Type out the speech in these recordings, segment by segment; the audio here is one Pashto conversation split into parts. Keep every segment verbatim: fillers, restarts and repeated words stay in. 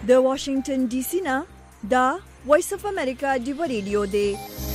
د واشنگټن ډي سي نه دا وایس اف امریکا دی ریډیو دی.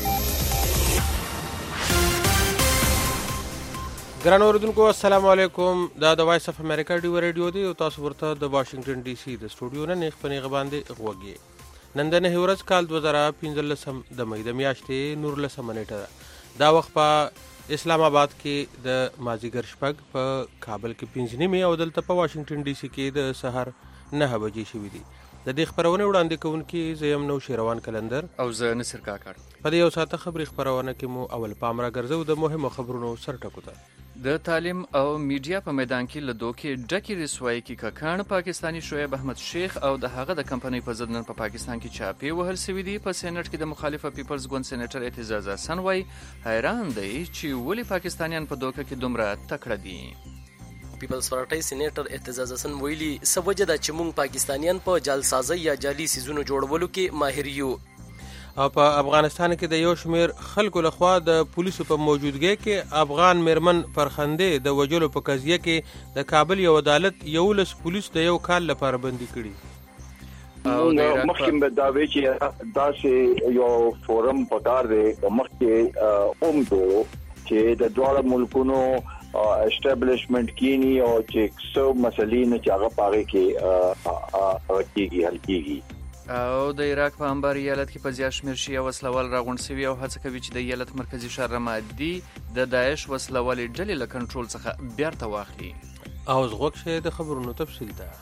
ګران اوریدونکو السلام علیکم. دا د وایس اف امریکا دی ریډیو دی او تاسو ورته د واشنگټن ډي سي د سټوډیو نه نیغ پنیغ باندې غوږی. نن د نه ورځ کال دوه زره پنځلسم د مې د میاشتې نورلسمه نیټه دا وخت په اسلام آباد کې د مازیګر شپږ په کابل کې پنځه نیمې او دلته په واشنگټن ډي سي کې د سحر نه بجې شوې دي. د دې خبرونه وړاندې کوونکي زیم نو شیروان کلندر او زه نصر کاکړ. په دې یو ساعته خبري خبرونه کې مو اول پام را ګرځو د مهمو خبرونو سرټکو ته. د تعلیم او میډیا په میدان کې له دوکې ډکې رسوایی کې ککړ پاکستانی شعیب احمد شیخ او د هغه د کمپنۍ په ضد نن په پاکستان کې چاپی وهل سوي دي. په سېنات کې د مخالفه پیپلز ګوند سېنیټر اعتزاز حسن وای حیران دی چې ولې پاکستانیان په دوکه کې دومره تکړه دي. پیپلز پارټي سېنیټر اعتزاز حسن ویلي سوجه د چې مونږ پاکستانیان په جعلسازي یا جعلي سيزونو جوړولو کې ماهر یو. او په افغانستان کې د یو شمیر خلکو لخوا د پولیسو په موجودګۍ کې افغان میرمن فرخندې د وجلو په قضیه کې د کابل یو عدالت یولس پولیس د یو کال لپاره بندي کړي. او مخکې به دا وی چې داسې یو فورم پکار دی مخکې اوم دو چې د دوه ملکونو اسټابلیشمنت کینی او چې څو مسلې نه چاغه پاره کې کېږي حل کېږي. او د عراق په انبار ایالت کې په زیات شمېر شیعه وسلوال راغونډ شوي او هڅه کوي چې د ایالت مرکزي ښار رمادي د داعش وسلوالې ډلې له کنټرول څخه بیرته واخلي. او زغوک شه د خبرونو تفصیل ده.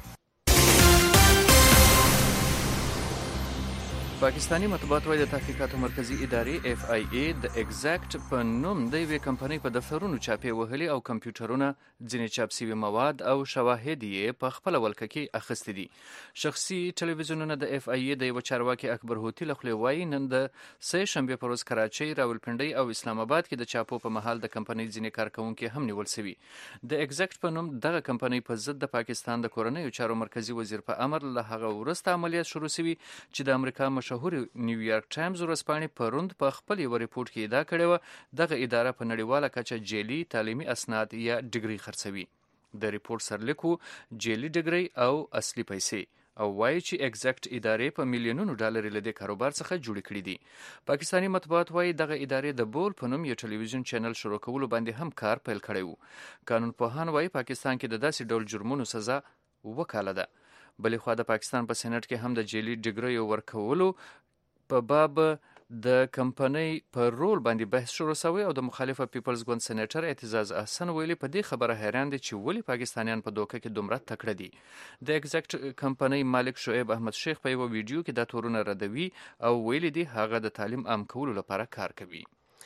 پاکستانی مطبوعات وايي د تحقیقاتو مرکزی ادارې اف آی ای د ایگزیکټ په نوم د یوې کمپنۍ په دفترونو چاپې وهلي او کمپیوټرونه ځینې چاپ شوي مواد او شواهد یې په خپله ولکه کې اخیستي دي. شخصي ټلویزیونونه د اف آی ای د یوه چارواکي اکبر هوتي له خولې وایي نن د سه شنبې په ورځ کراچۍ، راولپنډۍ او اسلام آباد کې د چاپو په مهال د کمپنۍ ځینې کارکوونکي هم نیول شوي. د ایگزیکټ په نوم دغه کمپنۍ په ضد د پاکستان د کورنیو چارو مرکزي وزیر په امر له هغه وروسته عملیات شروع شوي چې د امریکا مشهور نیویارک ټایمز ورځپاڼې پروند په خپل یو ریپورت کې ادعا کړې وه دغه اداره په نړیواله کچه جعلي تعلیمي اسناد یا ډیګري خرڅوي. د ریپورت سرلیکو جعلي ډیګري او اصلي پیسې او وایي چې ایگزیکټ ادارې په میلیونونو ډالر له دې کاروبار څخه جوړې کړي دي. پاکستانی مطبوعات وایي دغه ادارې د بول په نوم یو ټلویزیون چینل شروع کولو باندې هم کار پیل کړی و. قانون پوهان وایي پاکستان کې د داسې ډول جرمونو سزا وکاله ده. بلې خوا د پاکستان په سېنات کې هم د جعلي ډیګریو ورکولو په باب د کمپنۍ پر رول باندې بحث شروع شوی او د مخالفه پیپلز ګوند سېنیټر اعتزاز حسن ویلي په دې خبره حیران دي چې ولې پاکستانیان په دوکه کې دومره تکړه دي. د ایگزیکټ کمپنۍ مالک شعیب احمد شیخ په یو ویډیو کې دا تورونه ردوي او ویلي دي هغه د تعلیم عام کولو لپاره کار کوي.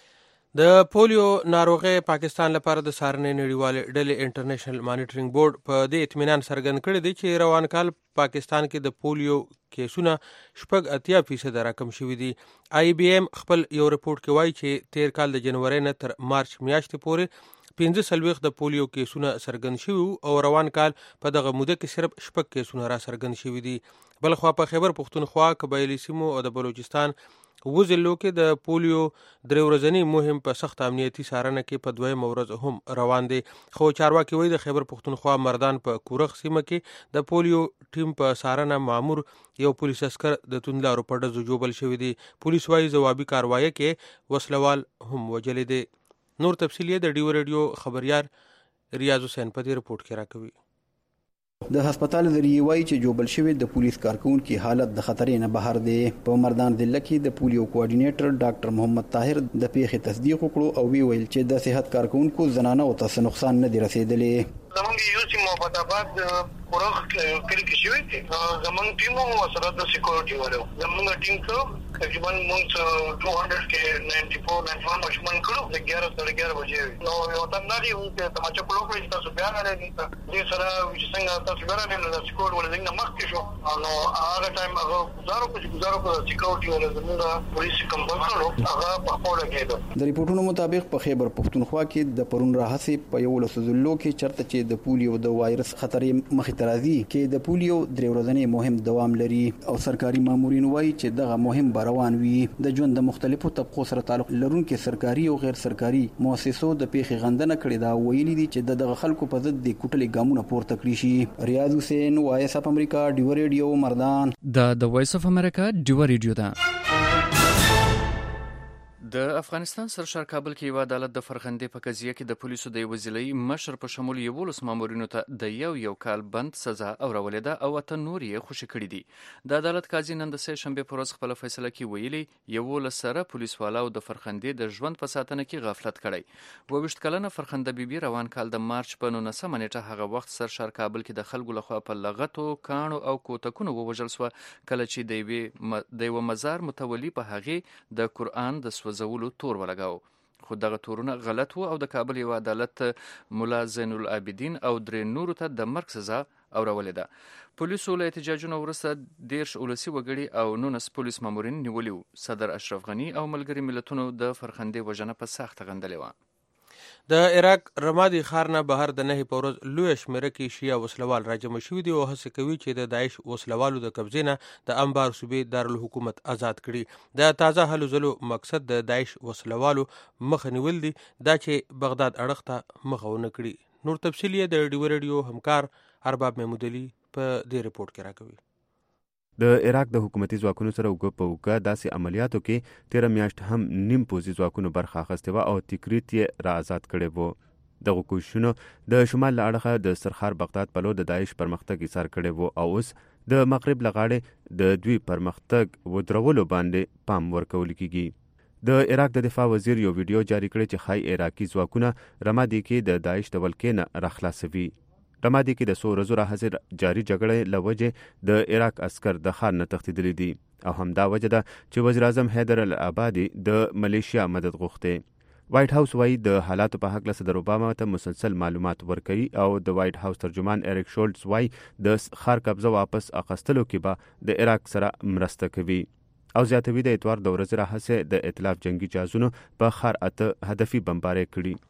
د پولیو ناروغي پاکستان لپاره د سارنې نړیوالې ډلې انټرنیشنل مانیټرینګ بورډ په دې اطمینان څرګند کړی دی چې روان کال پاکستان کې د پولیو کیسونه شپږ اتیا فیصد راکم شوي دي. آی بی ایم خپل یو رپورټ کې وایي چې تیر کال د جنوري نه تر مارچ میاشتې پورې پنځه څلوېښت د پولیو کیسونه څرګند شوي او روان کال په دغه موده کې صرف شپږ کیسونه را څرګند شوي دي. بلخوا په خیبر پښتونخوا، قبایلي سیمو او د بلوچستان و ضلعو کې د پولیو درې ورځنی مهم په سخت امنیتي څارنه کې په دویمه ورځ هم روان دی. خو چارواکي وایي د خیبر پښتونخوا مردان په کورخ سیمه کې د پولیو ټیم په څارنه مامور یو پولیس عسکر د توندلارو په ډزو جوبل شوی دی. پولیس وایي ځوابي کاروایی کې وسلوال هم وجلې دی. نور تفصیل یې د ډیو ریډیو خبريار ریاض حسین په دې رپورټ کې راکوي. د هسپتال ذریعہ وایي چې جوبل شوی د پولیس کارکونکو حالت د خطرې نه بهر دی. په مردان ضلع کې د پولیو کوارډینیټر ډاکټر محمد طاهر د پیښې تصدیق وکړو او وی ویل چې د صحت کارکونکو زنانه او تاسو نقصان نه دی رسیدلی. زمونږ یو سیم محمد آباد کورخ کلی کې شوی دی. زمونږ ټیم مو سره د سکیورټي والو زمونږ ټیم ته تقریبا مونږ دوه سوه کې نائنټي فور نائنټي ون مشمن کړو د اګیاره سره اګیاره بجې نو یو تم نه دی چې تماچا کولو کوي تاسو بیان لرئ دې سره چې څنګه تاسو بیان لرئ د سکیورټ ولې څنګه مخکې شو نو هغه ټایم هغه گزارو کوي گزارو کوي سکیورټي ولې زمونږ پولیس کمپاین کړو هغه په خپل کېده. د ریپورتونو مطابق په خیبر پښتونخوا کې د پرون راهسي په یو لسزلو کې چرته چې د پولیو د وایرس خطرې مخې ته راځي کې د پولیو درې ورځنی مهم دوام لري او سرکاري مامورین وایي چې دغه مهم بار روان وي. د ژوند د مختلفو طبقو سره تعلق لرونکو سرکاري او غیر سرکاري مؤسسو د پیښې غندنه کړې دا ویلي دي چې دغه خلکو په ضد د کوټلې ګامونه پورته کړی شي. ریاض حسین، وایس اف امریکا، ډیو ریډیو، مردان. دا د وایس اف امریکا ډیو ریډیو ده. د افغانستان سرشار کابل کې یو عدالت د فرخندې په قضیه کې د پولیسو د یو ضلعي مشر په شمول یولس مامورینو ته د یو یو کال بند سزا اورولې ده او اته نور یې خوشي کړي دي. د عدالت قاضي نن د سه شنبې په ورځ خپل فیصله کې ویلي یولس سره پولیسوالو د فرخندې د ژوند په ساتنه کې غفلت کړی. اووه کلنه فرخنده بیبي روان کال د مارچ په نولسمه نیټه هغه وخت سرشار کابل کې د خلکو لخوا په لغتو، کاڼو او کوتکونو ووژل شوه کله چې د یوې د یوه مزار متولي په هغې د قرآن د سوځ زولو تور ولګاو. خو دغه تورونه غلط وو او د کابل یو عدالت مولا زین العابدین او درې نورو ته د مرګ سزا اورولې ده. پولیسو له احتجاجونو وروسته دیرش ولسي وګړي او نولس پولیس مامورین نیولي وو. صدر اشرف غني او ملګري ملتونو د فرخندې وژنه په سخته غندلې وه. د عراق رمادي ښار نه بهر د نهي په ورځ لویه شمېره کې شیعه وسلوال راجمع شوي دي او هڅه کوي چې د داعش وسلوالو د قبضې نه د انبار صوبې دارالحکومت آزاد کړي. د تازه هلو ځلو مقصد د داعش وسلوالو مخه نیول دي دا چې بغداد اړخ ته مخه ونه کړي. نور تفصیل یې د ډیو ریډیو همکار ارباب محمودعلي په دې رپورټ کې راکوي. د عراق د حکومتي ځواکونو سره اوږه په اوږه داسې عملیاتو کې تیره میاشت هم نیم پوځي ځواکونو برخه اخیستې وه او تکریت یې را آزاد کړی و. دغو کوششونو د شمال له اړخه د سرخار بغداد په لور د داعش پرمختګ ایثار کړی و او اوس د مغرب له غاړې د دوی پرمختګ ودرولو باندې پام ورکول کیږي. د عراق د دفاع وزیر یو ویډیو جاری کړی چې ښایي عراقي ځواکونه رمادي کې د داعش د ولکې نه راخلاصوي. رمادي کې د څو ورځو راهیسې جاري جګړې له وجې د عراق عسکر د ښار نه تښتېدلي دي او همدا وجه ده چې وزیر اعظم حیدر العبادي د ملیشیا مدد غوښتې. وایټ هاوس وایي د حالاتو په هکله صدر اوباما ته مسلسل معلومات ورکوي او د وایټ هاوس ترجمان اریک شولټز وایي د ښار قبضه واپس اخیستلو کې به د عراق سره مرسته کوي او زیاتوي د اتوار د ورځې راهیسې د ائتلاف جنگي جهازونو په ښار اته هدفي بمبارۍ کړي.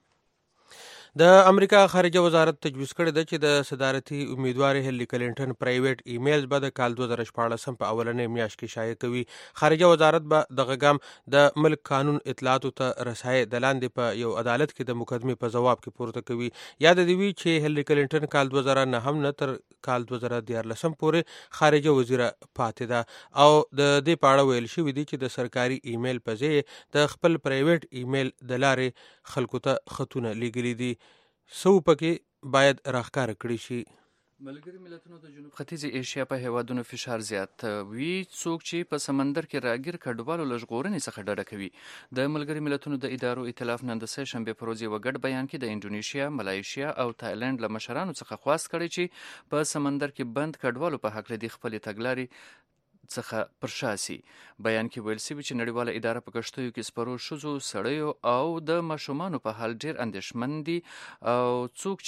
د امریکا خارجه وزارت تجویز کړی ده چې د صدارتي امیدوار هیلری کلینټن پرایویټ ایمیل به د کال دوه زره شپاړسم په اولنۍ میاشت کې شایع کوي. خارجه وزارت به دغه ګام د ملک قانون اطلاعاتو ته رسایي د لاندې په یو عدالت کې د مقدمې په ځواب کې پورته کوي. یاد دې وي چې هیلری کلینټن کال دوه زره نهم نه تر کال دوه زره دیارلسم پورې خارجه وزیره پاتې ده او د دې په اړه ویل شوي دي چې د سرکاري ایمیل په ځای د خپل پرایویټ ایمیل د لارې خلکو ته خطونه لیږلي دي. سو پکې باید راښکاره کړی شي. ملګري ملتونو د جنوب ختیځې ایشیا په هیوادونو فشار زیات وي څوک چې په سمندر کې راګیر کډوالو له ژغورنې څخه ډډه کوي. د ملګري ملتونو د ادارو ائتلاف نن د سه شنبې په ورځ یوه ګډ بیان کې د انډونیشیا، ملایشیا او تایلند له مشرانو څخه خواست کړی چې په سمندر کې بند کډوالو په هکله د خپلې تګلارې څخه پر شا سي. بیان کې ویل شوي چې نړیواله اداره په کښتیو کې سپرو ښځو، سړیو او د ماشومانو په حال ډیر اندېښمن دي او څوک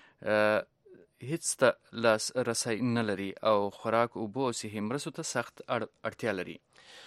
چې هیڅ ته لاس رسۍ نه لري او خوراک، اوبو او صحي مرستو ته سخت اړتیا لري.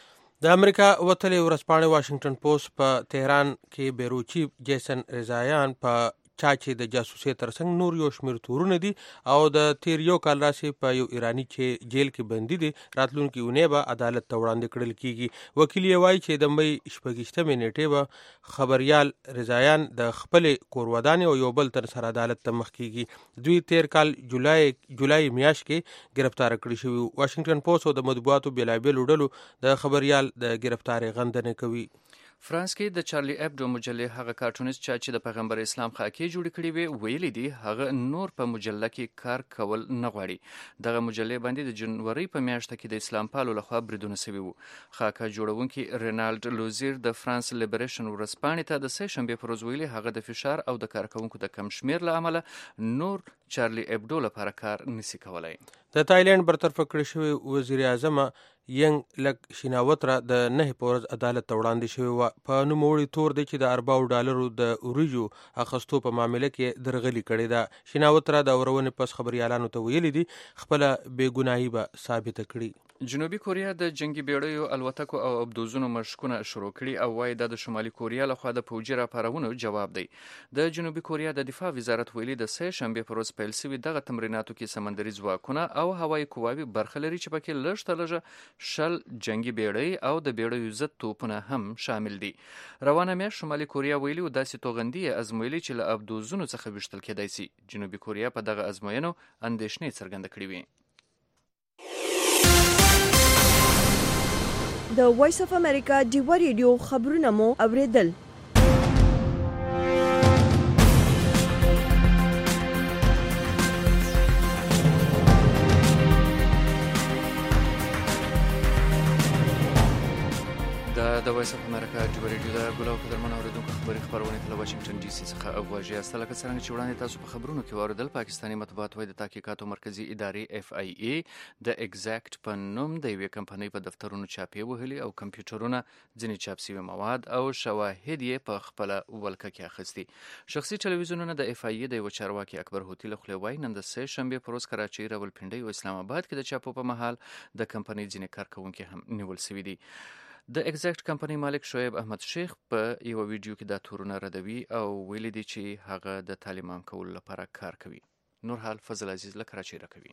د امریکا وتلې ورځپاڼې واشنګټن پوسټ په تهران کې بیرو چیف جیسن رضایان په چا چې د جاسوسۍ ترڅنګ نور یو شمېر تورونه دي او د تیر یو کال راسې په یو ایرانی چې جیل کې بندي دي راتلونکي اونۍ به عدالت ته وړاندې کړل کیږي. وکیل یې وایي چې د مۍ شپږیشتمې نیټې به خبریال رضایان د خپلې کورودانې او یو بل تن سره عدالت ته مخ کیږي. دوی تیر کال جولای جولای میاشت کې گرفتار کړي شوي. واشنګټن پوسټ او د مطبوعاتو بېلابېلو ډلو د خبریال د گرفتارۍ غندنه کوي. فرانس کې د چارلی ایبډو مجلې هغه کارټونیست چا چې د پیغمبر اسلام خاکې جوړې کړې وې ویلي دي هغه نور په مجله کې کار کول نه غواړي. دغه مجلې باندې د جنوري په میاشت کې د اسلام پالو لخوا بریدونه شوي وو. خاکه جوړونکي رینالډ لوزیر د فرانس لیبریشن ورځپاڼې ته د سه شنبې په ورځ ویلي هغه د فشار او د کارکوونکو د کم شمیر له امله نور چارلی ایبډو لپاره کار نشي کولای. د تایلند برطرفه کړی شوی وزیر اعظم ینګ لک شیناوترا د نه په ورځ عدالت ته وړاندې شوی و. په نوموړي تور دی چې د اربعو ډالرو د اوریجو اخیستو په معامله کې درغلي کړې ده. شیناوترا د اورونې پس خبريالانو ته ویلي دي خپله بې ګناهي به ثابته کړي. جنوبي کوریا د جنگي بیړیو الوتکو او ابدوزونو مشکونه شروع کړي او وایي دا د شمالي کوریا لخوا د پوجي راپارونو جواب دی. د جنوبي کوریا د دفاع وزارت ویلي د سه شنبې پر ورځ پیل شوي دغه تمریناتو کې سمندري ځواکونه او هوایي قواوې برخه لري چې پکې لږ تر لږه شل جنگي بیړۍ او د بیړیو ضد توپونه هم شامل دي. روانه میاشت شمالي کوریا ویلي و داسې توغندي یې ازمویلي چې له ابدوزونو څخه ویشتل کېدای شي. جنوبي کوریا په دغه ازموینو اندېښنې څرګنده کړې وي. د وایس اف امریکا ډیوا ریډیو خبرونه مو اوریدل. د وایس اف امریکا ډیوا ریډیو د ګل او قدرمن اوریدونکو خبري خبرونه له واشنگټن ډي سي څخه اواژې است. لکه څنګه چې وړاندې تاسو په خبرونو کې واردل، پاکستاني مطبوعات وايي د تحقیقاتو مرکزی ادارې اف آی ای د ایگزیکټ په نوم د یوې کمپنۍ په دفترونو چاپې وهلي او کمپیوټرونه ځینې چاپ شوي مواد او شواهد یې په خپله ولکه کې اخیستي. شخصي ټلویزیونونه د اف آی ای د یوه چارواکي اکبر هوتي له خولې وایي نن د سه شنبې په ورځ کراچۍ، راولپنډۍ او اسلام آباد کې د چاپو په مهال د کمپنۍ ځینې کارکوونکي هم نیول شوي دي. د ایگزیکټ کمپنۍ مالک شعیب احمد شیخ په یو ویډیو کې دا تورونه ردوي او ویلي دي چې هغه د تعلیم عام کولو لپاره کار کوي. نور حال فضل عزیز له کراچۍ راکوي.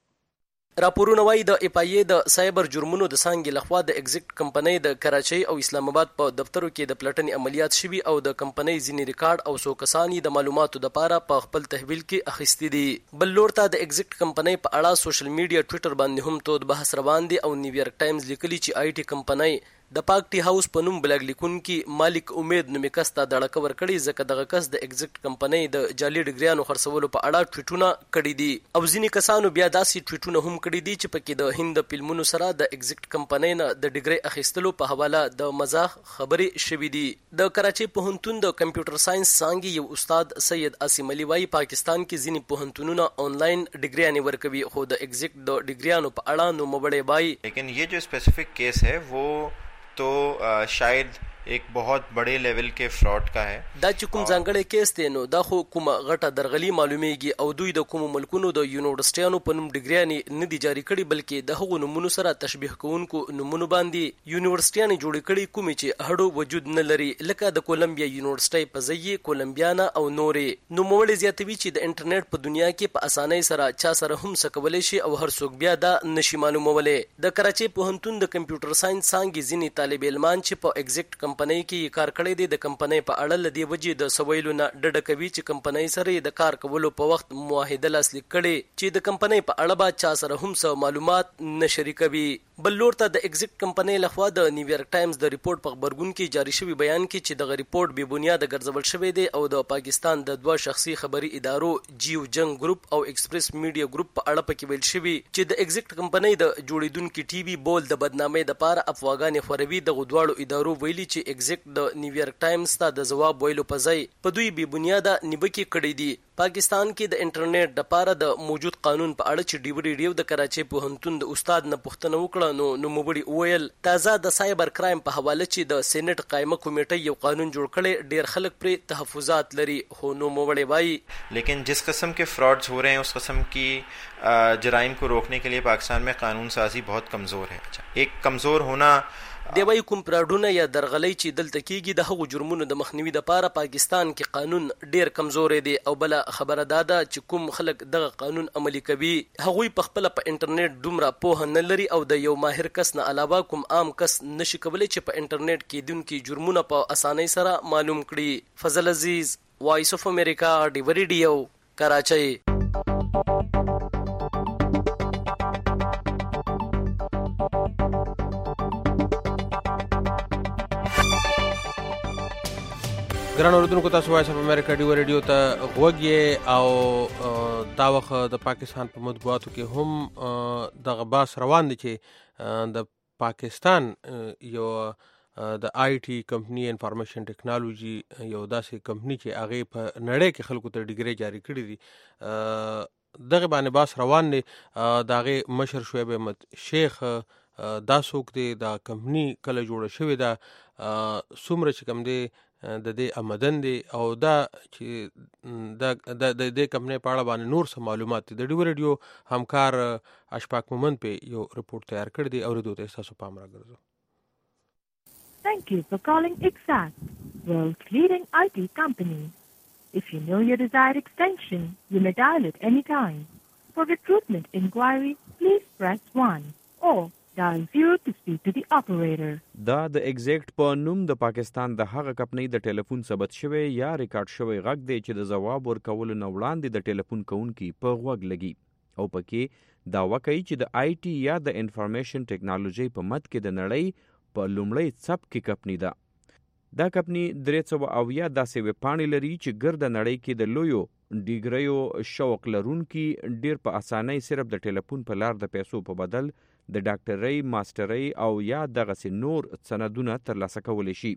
راپورونه وایي د اف آی ای د سایبر جرمونو د څانګې لخوا د ایگزیکټ کمپنۍ د کراچۍ او اسلام آباد په دفترو کې د پلټنې عملیات شوي او د کمپنۍ ځینې ریکارډ او څو کسان یې د معلوماتو دپاره په خپل تحویل کې اخیستي دي. بل لور ته د ایگزیکټ کمپنۍ په اړه سوشل میډیا ټویټر باندې هم تود بحث روان دی او نیویارک ټایمز لیکلي چې آی ټي کمپنۍ د پاک ټي هاوس په نوم بلاګ لیکونکي مالک امید نومې کس ته دړکه ورکړې ځکه دغه کس د ایگزیکټ کمپنۍ د جعلي ډګریانو خرڅولو په اړه ټویټونه کړي دي او ځینې کسانو بیا داسې ټویټونه هم کړي دي چې پکې د هند د فلمونو سره د ایگزیکټ کمپنۍ نه د ډګري اخیستلو په حواله د مزاح خبرې شوي دي. د کراچۍ پوهنتون د کمپیوټر ساينس څانګې یو استاد سید عاصم علي وايي پاکستان کې ځینې پوهنتونونه آنلاین ډګریانې ورکوي خو د ایگزیکټ د ډګریانو په اړه نوموړی وايي لیکن ये जो specific case है वो तो शायद एक बहुत बड़े लेवल के फ्रॉड का है. دا چې کوم ځانګړی کیس دی نو دا خو کومه غټه درغلي معلومیږي او دوی د کومو ملکونو د یونیورسيټیانو په نوم ډګریانې نه دي جاری کړي بلکې د هغو نومونو سره تشبیه کوونکو نومونو باندې یونیورسيټیانې جوړې کړي کومې چې هډو وجود نه لري لکه د کولمبیا یونیورسيټي په ځای کولمبیانا او نورې. نو موږ زیاتوي چې د انټرنیټ په دنیا کې په اسانۍ سره چا سره هم څه کولای شي او هر څوک بیا دا نشي معلومولای. د کراچۍ پوهنتون د کمپیوټر ساينس څانګې ځینې طالب علمان چې په ایگزیکټ کمپنۍ کې کار کړی دی د کمپنۍ په اړه لدی وجې د سویلو نه ډډه کوي چې کمپنۍ سره د کار کولو په وخت معاهده لاسلیک کړي چې د کمپنۍ په اړه به چا سره هم څه معلومات نه شریکوي. بل لور ته د ایگزیکټ کمپنۍ لخوا د نیویارک ټایمز د ریپورت په خبرګون کې جاری شوی بیان کې چې دغه ریپورت بې بنیاده ګرځول شوی دی او د پاکستان د دوه شخصي خبري ادارو جیو جنگ ګروپ او ایکسپریس میډیا ګروپ په اړه پکې ویل شوی چې د ایگزیکټ کمپنۍ د جوړیدونکو ټي وي بول د بدنامۍ لپاره افواګانې خوروي. د غوډواړو ادارو ویلي چې ایگزیکټ د نیویارک ټایمز ته د جواب ویلو په ځای په دوی بې بنیاده نیوکې کړې دي. پاکستان کې د انټرنیټ لپاره د موجود قانون په اړه چې ډیو ریډیو د کراچۍ پوهنتون د استاد نه پوښتنه وکړه نو نوموړي وویل تازه د سایبر کرایم په حواله چې د سېنات قائمه کمیټه یو قانون جوړ کړي ډیر خلک پرې تحفظات لري خو نوموړي وایي लेकिन जिस किस्म के फ्रॉड्स हो रहे हैं उस किस्म की जराइम को रोकने के लिए पाकिस्तान में कानून साजी बहुत कमज़ोर है. एक कमज़ोर होना دی وایي کوم پراډونه یا درغلۍ چې دلته کیږي د هغو جرمونو د مخنیوي لپاره پاکستان کې قانون ډیر کمزوري دی او بل خبره دا ده چې کوم خلک دغه قانون عملي کوي هغوی په خپل په انټرنیټ دومره پوهه نه لري او د یو ماهر کس نه علاوه کوم عام کس نشي کولای چې په انټرنیټ کې دونکي جرمونه په اسانۍ سره معلوم کړي. فضل عزیز، وایس اف امریکا، ډیو ریډیو، کراچۍ. ګران اوریدونکو تاسو وایس اف امریکا ډیو ریډیو ته غوږ یې او دا وخت د پاکستان په مطبوعاتو کې هم دغه بحث روان دی چې د پاکستان یو د آی ټي کمپنی انفارمیشن ټیکنالوژي یو داسې کمپنی چې هغې په نړۍ کې خلکو ته ډګرې جاری کړي دي دغه باندې بحث روان دی. د هغې مشر شعیب احمد شیخ دا څوک دی، دا کمپنی کله جوړه شوې ده، څومره چې کوم دی د دې آمدن دی او دا چې د د دې کمپنۍ په اړه باندې نور څه معلومات دي. د ډیو ریډیو همکار اشفاق مومند په یو رپورټ تیار کړی دی او ردو ته تاسو پام راګرځو. Thank you for calling Exact, world's leading I T company. If you know your desired extension, you may dial it any time. For recruitment inquiry, please press one or dial zero to speak to the operator. دا د ایگزیکټ په نوم د پاکستان د هغه کمپنۍ د ټلیفون ثبت شوی یا ریکارډ شوی غږ دی چې د ځواب ورکولو نه وړاندې د ټلیفون کوونکي په غوږ لګي او پکې دعوه کوي چې د آی ټي یا د انفارمیشن ټیکنالوژي په مد کې د نړۍ په لومړی څپ کې کمپنۍ ده. دا کمپنۍ درې سوه اویا داسې ویبپاڼې لري چې ګرده نړۍ کې د لویو ډیګریو شوق لرونکي ډیر په اسانۍ صرف د ټلیفون په لار د پیسو په بدل د ډاکټرۍ، ماسترۍ او یا دغسې نور سندونه ترلاسه کولی شي.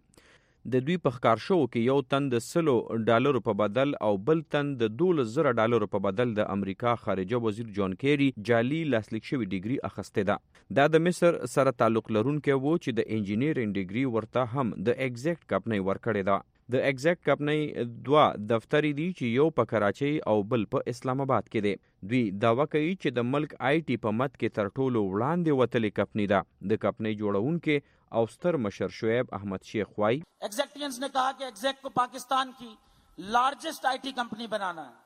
د دوی په ښکار شوو کې یو تن د سلو ډالرو په بدل او بل تن د دولس زره ډالرو په بدل د امریکا خارجه وزیر جان کیری جعلي لاسلیک شوی ډیګري اخیستې ده. دا د مصر سره تعلق لرونکی و چې د انجینیرینګ ډیګري ورته هم د ایگزیکټ کمپنۍ ورکړې ده. د ایگزیکټ کمپنۍ دوه دفترې دي چې یو په کراچۍ او بل په اسلام آباد کې دی. دوی دعوه کوي چې د ملک آی ټي په مد کې تر ټولو وړاندې وتلې کمپنۍ ده. د کمپنۍ جوړونکي او ستر مشر شعیب احمد شیخ وايي ایگزیکٹینز نے کہا کہ ایگزیکٹ کو پاکستان کی لارجسٹ آئی ٹی کمپنی بنانا ہے.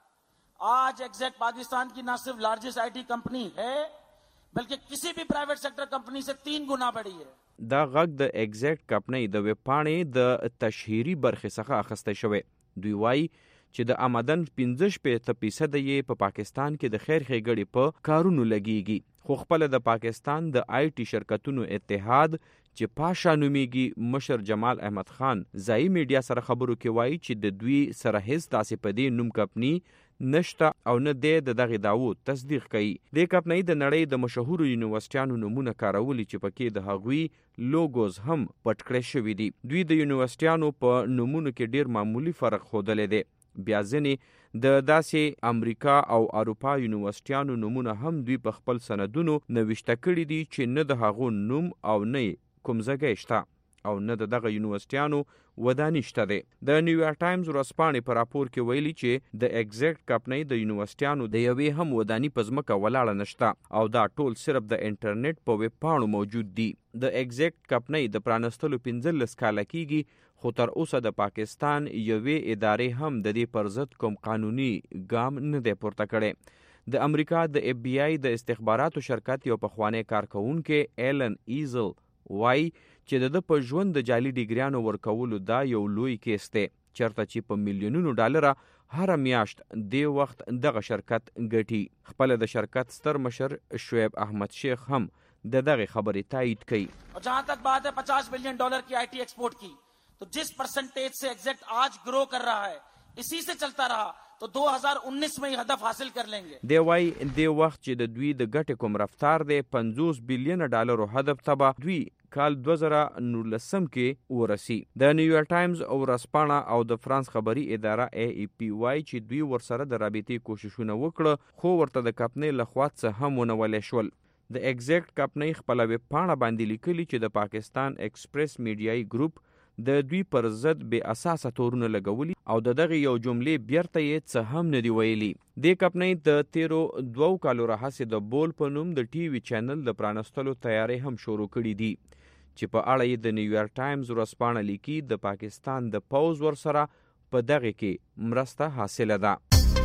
آج ایگزیکٹ پاکستان کی نہ صرف لارجسٹ آئی ٹی کمپنی ہے بلکہ کسی بھی پرائیویٹ سیکٹر کمپنی سے تین گنا بڑی ہے. دا غږ د ایگزیکټ کمپنۍ د ویبپاڼې د تشهیري برخې څخه اخیستی شوی. دوی وایي چې د آمدن پنځه شپېته فیصده یې په پاکستان کې د خیر ښېګړې په کارونو لګیږي. خو خپله د پاکستان د آی ټي شرکتونو اتحاد چې پاشا نومیږي مشر جمال احمد خان ځایي میډیا سره خبرو کې وایي چې د دوی سره هیڅ داسې په دې نوم کمپنی نشته او نه دی د دغې دعوو تصدیق کوي. دې کمپنۍ د نړۍ د مشهورو یونیورسټیانو نومونه کارولی چې پکې د هغوی لوګوز هم پټ کړی شوي دي. دوی د یونیورسټیانو په نومونو کې ډیر معمولی فرق ښودلی دی. بیا ځینې د داسې امریکا او اروپا یونیورسټیانو نومونه هم دوی په خپل سندونو نوشته کړي دي چې نه د هغو نوم او نه کوم ځای شته او نه د دغه یونیورسټیانو وداني شته دی. د نیویارک ټایمز ورځپاڼې په راپور کې ویلي چې د ایگزیکټ کمپنۍ د یونیورسټیانو د یوې هم وداني په ځمکه ولاړه نشته او دا ټول صرف د انټرنیټ په ویبپاڼو موجود دي. د ایگزیکټ کمپنۍ د پرانستلو پنځلس کاله کیږي خو تر اوسه د پاکستان یوې ادارې هم د دې پر ضد کوم قانوني ګام نه دی پورته کړی. د امریکا د اف بی آی د استخباراتو شرکت یو پخوانی کارکوونکی ایلن ایزل وای چې د د په ژوند د جعلي ډیګریانو ورکولو دا یو لوی کیس دی چرته چې په میلیونونو ډالره هر میاشت دی وخت دغه شرکت ګټي. خپل د شرکت ستر مشر شعیب احمد شیخ هم د دغه خبرې تایید کوي. اور جہاں تک بات ہے پچاس بلین ڈالر کی آئی ٹی ایکسپورٹ کی تو جس پرسنٹیج سے ایگزیکٹ آج گرو کر رہا ہے اسی سے چلتا رہا تو دو ہزار انیس میں ہدف حاصل کر لیں گے. دی وای دی وخت چې د دوی د ګټې کوم رفتار دی پنځوس بلین ډالرو هدف ته به دوی کال دوه زره نولسم کې ورسی. د نیویارک ټایمز او ورځپاڼه او د فرانس خبري اداره ای ای پی وای چې دوی ورسره د رابطې کوششونه وکړه خو ورته د کمپنۍ لخوا څه هم ونه ویل شول. د ایگزیکټ کمپنۍ خپله ویبپاڼه باندې لیکلي چې د پاکستان ایکسپریس میډیایي ګروپ د دوی پر ضد بې اساسه تورونه لګولي او د دغه یو جملې بیرته یې څه هم نه دی ویلي. دې کمپنۍ د تیرو دوو کالو راهیسې د بول په نوم د ټي وي چینل د پرانستلو تیاری هم شروع کړي دي چې په اړه یې د نیویارک ټایمز ورځپاڼه لیکي د پاکستان د پوځ ورسره په دغه کې مرسته حاصله ده.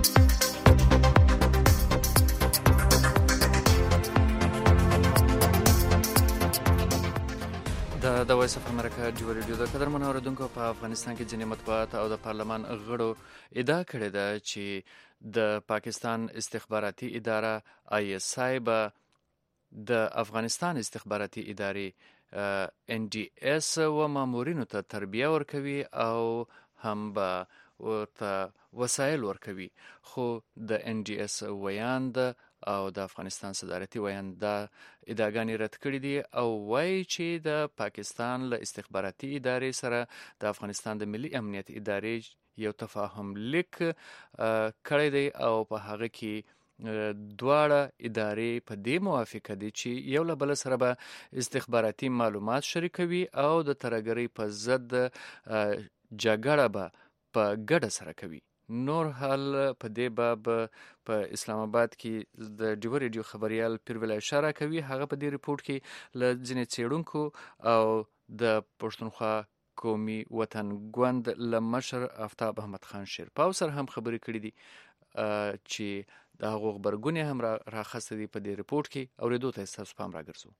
د د وایس اف امریکا ډیو ریډیو د قدرمن اوریدونکو په افغانستان کې ځینې مطبوعات او د پارلمان غړو ادعا کړې ده چې د پاکستان استخباراتي اداره آی اس آی به د افغانستان استخباراتي ادارې ان ډي اس و مامورینو ته تربیه ورکوي او هم به ورته وسایل ورکوي. خو د ان ډي اس ویاند او د افغانستان صدارتي ویاند دا ادعاګانې رد کړي دي او وایي چې د پاکستان له استخباراتي ادارې سره د افغانستان د ملي امنیت ادارې یو تفاهم لیک کړی دی او په هغه کې دواړه ادارې په دې موافقه دي چې یو له بل سره به استخباراتي معلومات شریکوي او د ترهګرۍ په ضد جګړه به په ګډه سره کوي. نور حال په دې باب په اسلام آباد کې د ډیو ریډیو خبريال پیروله اشاره کوي. هغه په دې ریپورت کې له ځینې څېړونکو او د پښتونخوا قومي وطن ګوند له مشر آفتاب احمد خان شیرپاو سره هم خبرې کړې دي چې د هغو غبرګونې هم راخسته دي په دې ریپورت کې. اورېدو ته ستاسو پام راګرځو.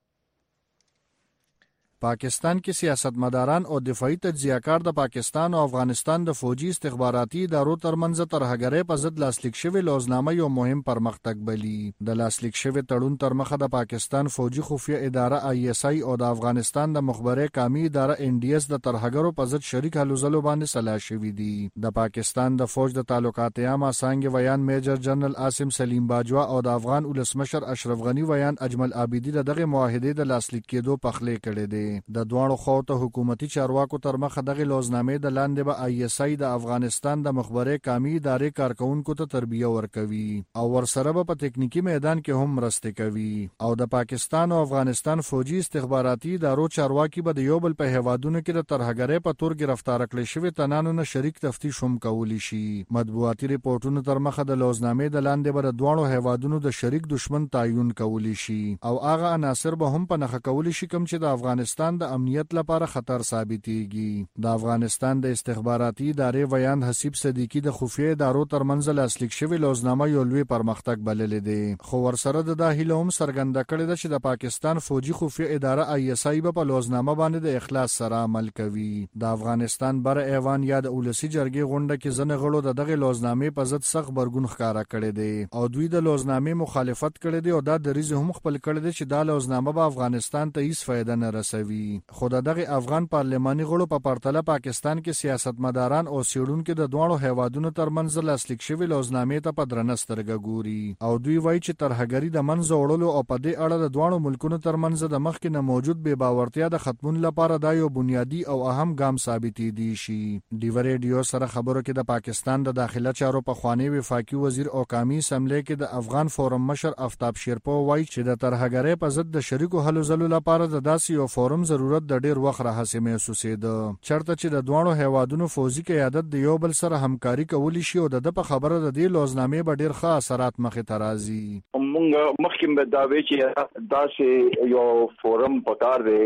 پاکستان کې سیاستمداران او دفاعي تجزیه‌کار د پاکستان او افغانستان د فوجي استخباراتي ادارو ترمنځ ترهګرۍ په ضد لاسلیک شوی لوزنامه یو مهم پرمختګ بلی. د لاسلیک شوی تړون تر مخه د پاکستان فوجي خفیه اداره آی اس آی او د افغانستان د مخبري قومي اداره ان ډي اس د ترهګرو په ضد شریک هلو ځلو باندې سلا شوی دي. د پاکستان د فوج د تعلقات عامه څنګه ویان میجر جنرال عاصم سلیم باجوا او د افغان ولسمشر اشرف غنی ویان اجمل عابدی دغه معاهده د لاسلیک کېدو پخلې کړي دي. د دوانو خو ته حکومتي چارواکو تر مخه دغه لوزنامې د لاندې به آی اس آی د افغانستان د مخبري قومي ادارې کارکونکو ته تربیه ورکوي او ورسره به په ټکنیکی میدان کې هم مرسته کوي. او د پاکستان او افغانستان فوجي استخباراتي ادارو چارواکي به د یو بل په هوادونو کې د ترهګرۍ په تور گرفتار کړل شوی تنانو نه شریک تفتیش هم کولی شي. مطبوعاتي ریپورتونو تر مخه د لوزنامې د لاندې به د دوانو هوادونو د شریک دشمن تعین کولی شي او هغه عناصر به هم په نخښه کولی شي کوم چې د افغانستان د امنیت لپاره خطر ثابتېږي. د افغانستان د استخباراتي ادارې ویان حسیب صدیقی د خفیه ادارو ترمنځ لاسلیک شوی لوزنامه یو لوی پرمختګ بللې ده. خو ورسره د داخله هم څرګنده کړې ده چې د پاکستان فوجي خفیه اداره آی اس آی په لوزنامه باندې د اخلاص سره عمل کوي. د افغانستان بر ایوان یا د اولسی جرګې غونډه کې ځنه غړو د دغه لوزنامې په ضد سخت برګون ښکارا کړی دی او دوی د لوزنامې مخالفت کړی دی او دا د ریز هم خپل کړی دی چې دا لوزنامه به افغانستان ته هیڅ فائدہ نه رسوي. خو دغه افغان پارلماني غړو په پرتله پاکستان کې سیاستمداران او سیړونکو د دوه هیوادونو ترمنځ لاسلیک شوی لوزنامې ته په درنه سترګه ګوري او دوی وایي چې ترهګری د منځ وړلو او په دې اړه د دوه ملکونو ترمنځ د مخکې نه موجود بې باورتیا د ختمون لپاره دا یو بنیادی او اهم ګام ثابتې دي شي. ډیو ریډیو سره خبرو کې د پاکستان د داخله چارو په خوانی وفاقي وزیر او قومي اسمبلی کې د افغان فورم مشر آفتاب شیرپاو وایي چې د ترهګری په ضد د شریکو هلو ځلو لپاره د داسې یو فورم ضرورت د ډیر وخت راهسې محسوسېده چرته چې د دوه هیوادونو فوجي قیادت د یو بل سره همکاري کولی شي او د په خبره د دې لوزنامې به ډیر ښه اثرات مخې ته راځي. موږ مخکې به دا وی چې داسې یو فورم پکار دی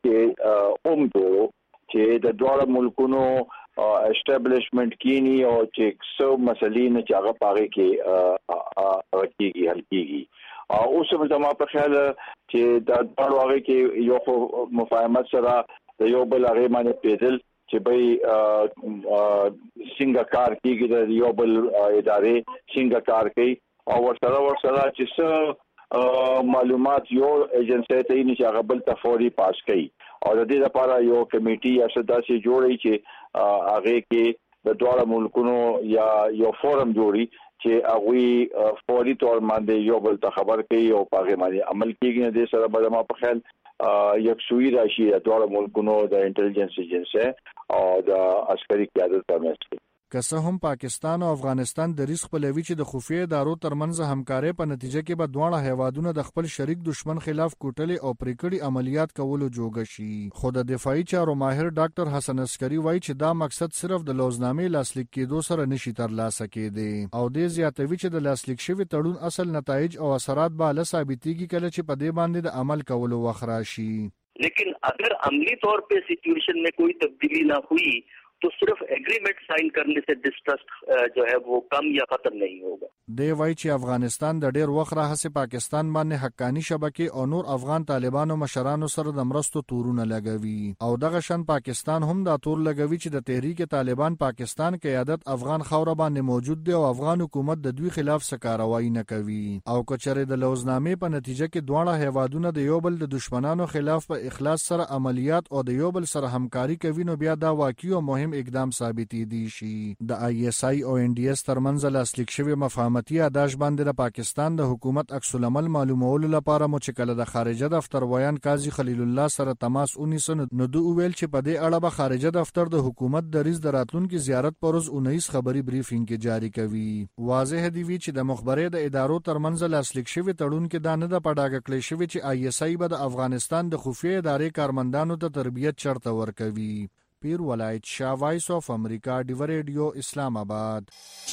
مخکې اوم دوه چې د دوه ملکونو اسټابلیشمنت کینی او چې څو مسلې نه چې هغه پاره کې راکېږي حل کېږي او اوس هم زما په خیال چې دا ډول هغه کې یو مفاهمت سره د یو بل هغه باندې پیدل چې به څنګه کار کیږي د یو بل ادارې څنګه کار کوي او ورسره ورسره چې څه معلومات یو ایجنسی ته یې چې هغه بل ته فوري پاس کوي او د دې لپاره یو کمیټي یا څه داسې جوړي چې هغه کې د دوه ملکونو یا یو فورم جوړي چې هغه فوري تور باندې یو بل ته خبر کوي او هغه باندې عمل کوي نه د سره به ما په خیال یکسوی راشي د دوه ملکونو د انټيليجنس ایجنسی او د عسکري قیادت ترمنځ. که څه هم پاکستان او افغانستان د ریسک په لوي چې د خفیه ادارو ترمنځ همکارۍ په نتیجه کې به دواړه هیوادونه د خپل شریک دشمن خلاف کوټلې او پریکړې عملیات کولو جوګه شي. خو د دفاعي چارو ماهر ډاکټر حسن عسکري وایي چې دا مقصد صرف د لوزنامې لاسلیک کېدو سره نشي ترلاسه کېدی او د زیاتوي چې د لاسلیک شوی تړون اصل نتایج او اثرات به له ثابتېږي کله چې په دې باندې د عمل کولو وخت راشي. लेकिन अगर अमली तौर पे सिचुएशन में कोई तब्दीली ना हुई तो सिर्फ एग्रीमेंट साइन करने से डिस्ट्रस्ट जो है वो कम या खत्म नहीं होगा. دی وایي چې افغانستان د ډیر وخت راهسې پاکستان باندې حقانی شبکې او نور افغان طالبانو مشرانو سره د مرستو تورونه لګوي او دغه شان پاکستان هم دا تور لګوي چې د تحریک طالبان پاکستان قیادت افغان خوره باندې موجود دی او افغان حکومت د دوی خلاف سکاروایی نه کوي او کچره د لوزنامې په نتیجه کې دواړه هیوادونه د یو بل د دشمنانو خلاف په اخلاص سره عملیات او د یو بل سره همکاري کوي نو بیا دا واقعي او مهم اقدام ثابتې دي شي. د آی اس آی او ان ډي اس ترمنځ لاسلیک شوی مفاهمتي اداش باندې د پاکستان د حکومت عکس العمل معلومولو لپاره مو چې کله د خارجه دفتر ویان قاضي خلیل الله سره تماس ونیسو نو دوی ویل چې په دې اړه به خارجه دفتر د حکومت د ریز دراتلونکو زیارت پروز انیس خبري بریفینګ کې جاری کوي. واضح دی وی چې د مخبري د ادارو ترمنځ لاسلیک شوی تړون کې دا نه د پډاګه کړی شوی چې آی اس آی به د افغانستان د خفیه ادارې کارمندانو ته تربیت چرته ورکوي. پیر ولایت شاه، وایس آف امریکا ډیو ریډیو اسلام آباد.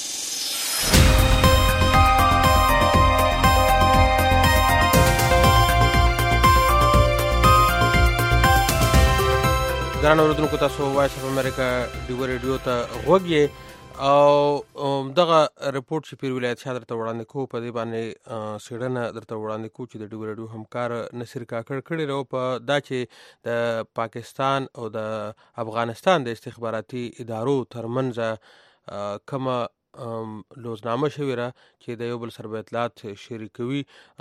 ګران اوریدونکو، تاسو وایس اف امریکا ډیو ریډیو ته غوږ یې او دغه رپورټ چې پیر ولایت شاه درته وړاندې کوو په دې باندې څېړنه درته وړاندې کوو چې د ډیو ریډیو همکار نصیر کاکړ کړې ده په دا چې د پاکستان او د افغانستان د استخباراتي ادارو ترمنځ کومه لوزنامه شوې ده چې د یو بل سره به اطلاعات شریکوي.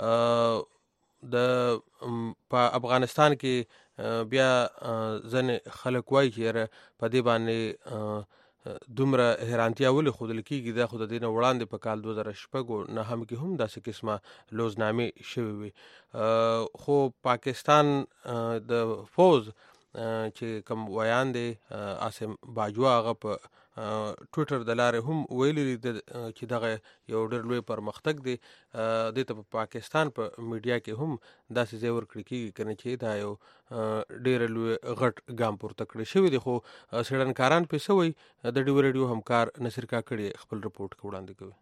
د په افغانستان کې بیا ځنې خلک وایي چې یاره په دې باندې دومره حیرانتیا ولې ښودل کېږي، دا خو د دې نه وړاندې په کال دوه زره شپږ او نهم کې هم داسې قسمه لوزنامې شوې وې. خو پاکستان د فوز چې کوم ویان دی عاصم باجوا هغه په ټویټر د لارې هم ویلي دي چې دغه یو ډېر لوی پرمختګ دی. دې ته په پاکستان په میډیا کې هم داسې ځای ورکړل کېږي که نه چې دا یو ډېر لوی غټ ګام پورته کړی شوی دی. خو څېړنکاران پې څه وایي، د ډیو ریډیو همکار نصیر کاکړ خپل رپورټ وړاندې کوي.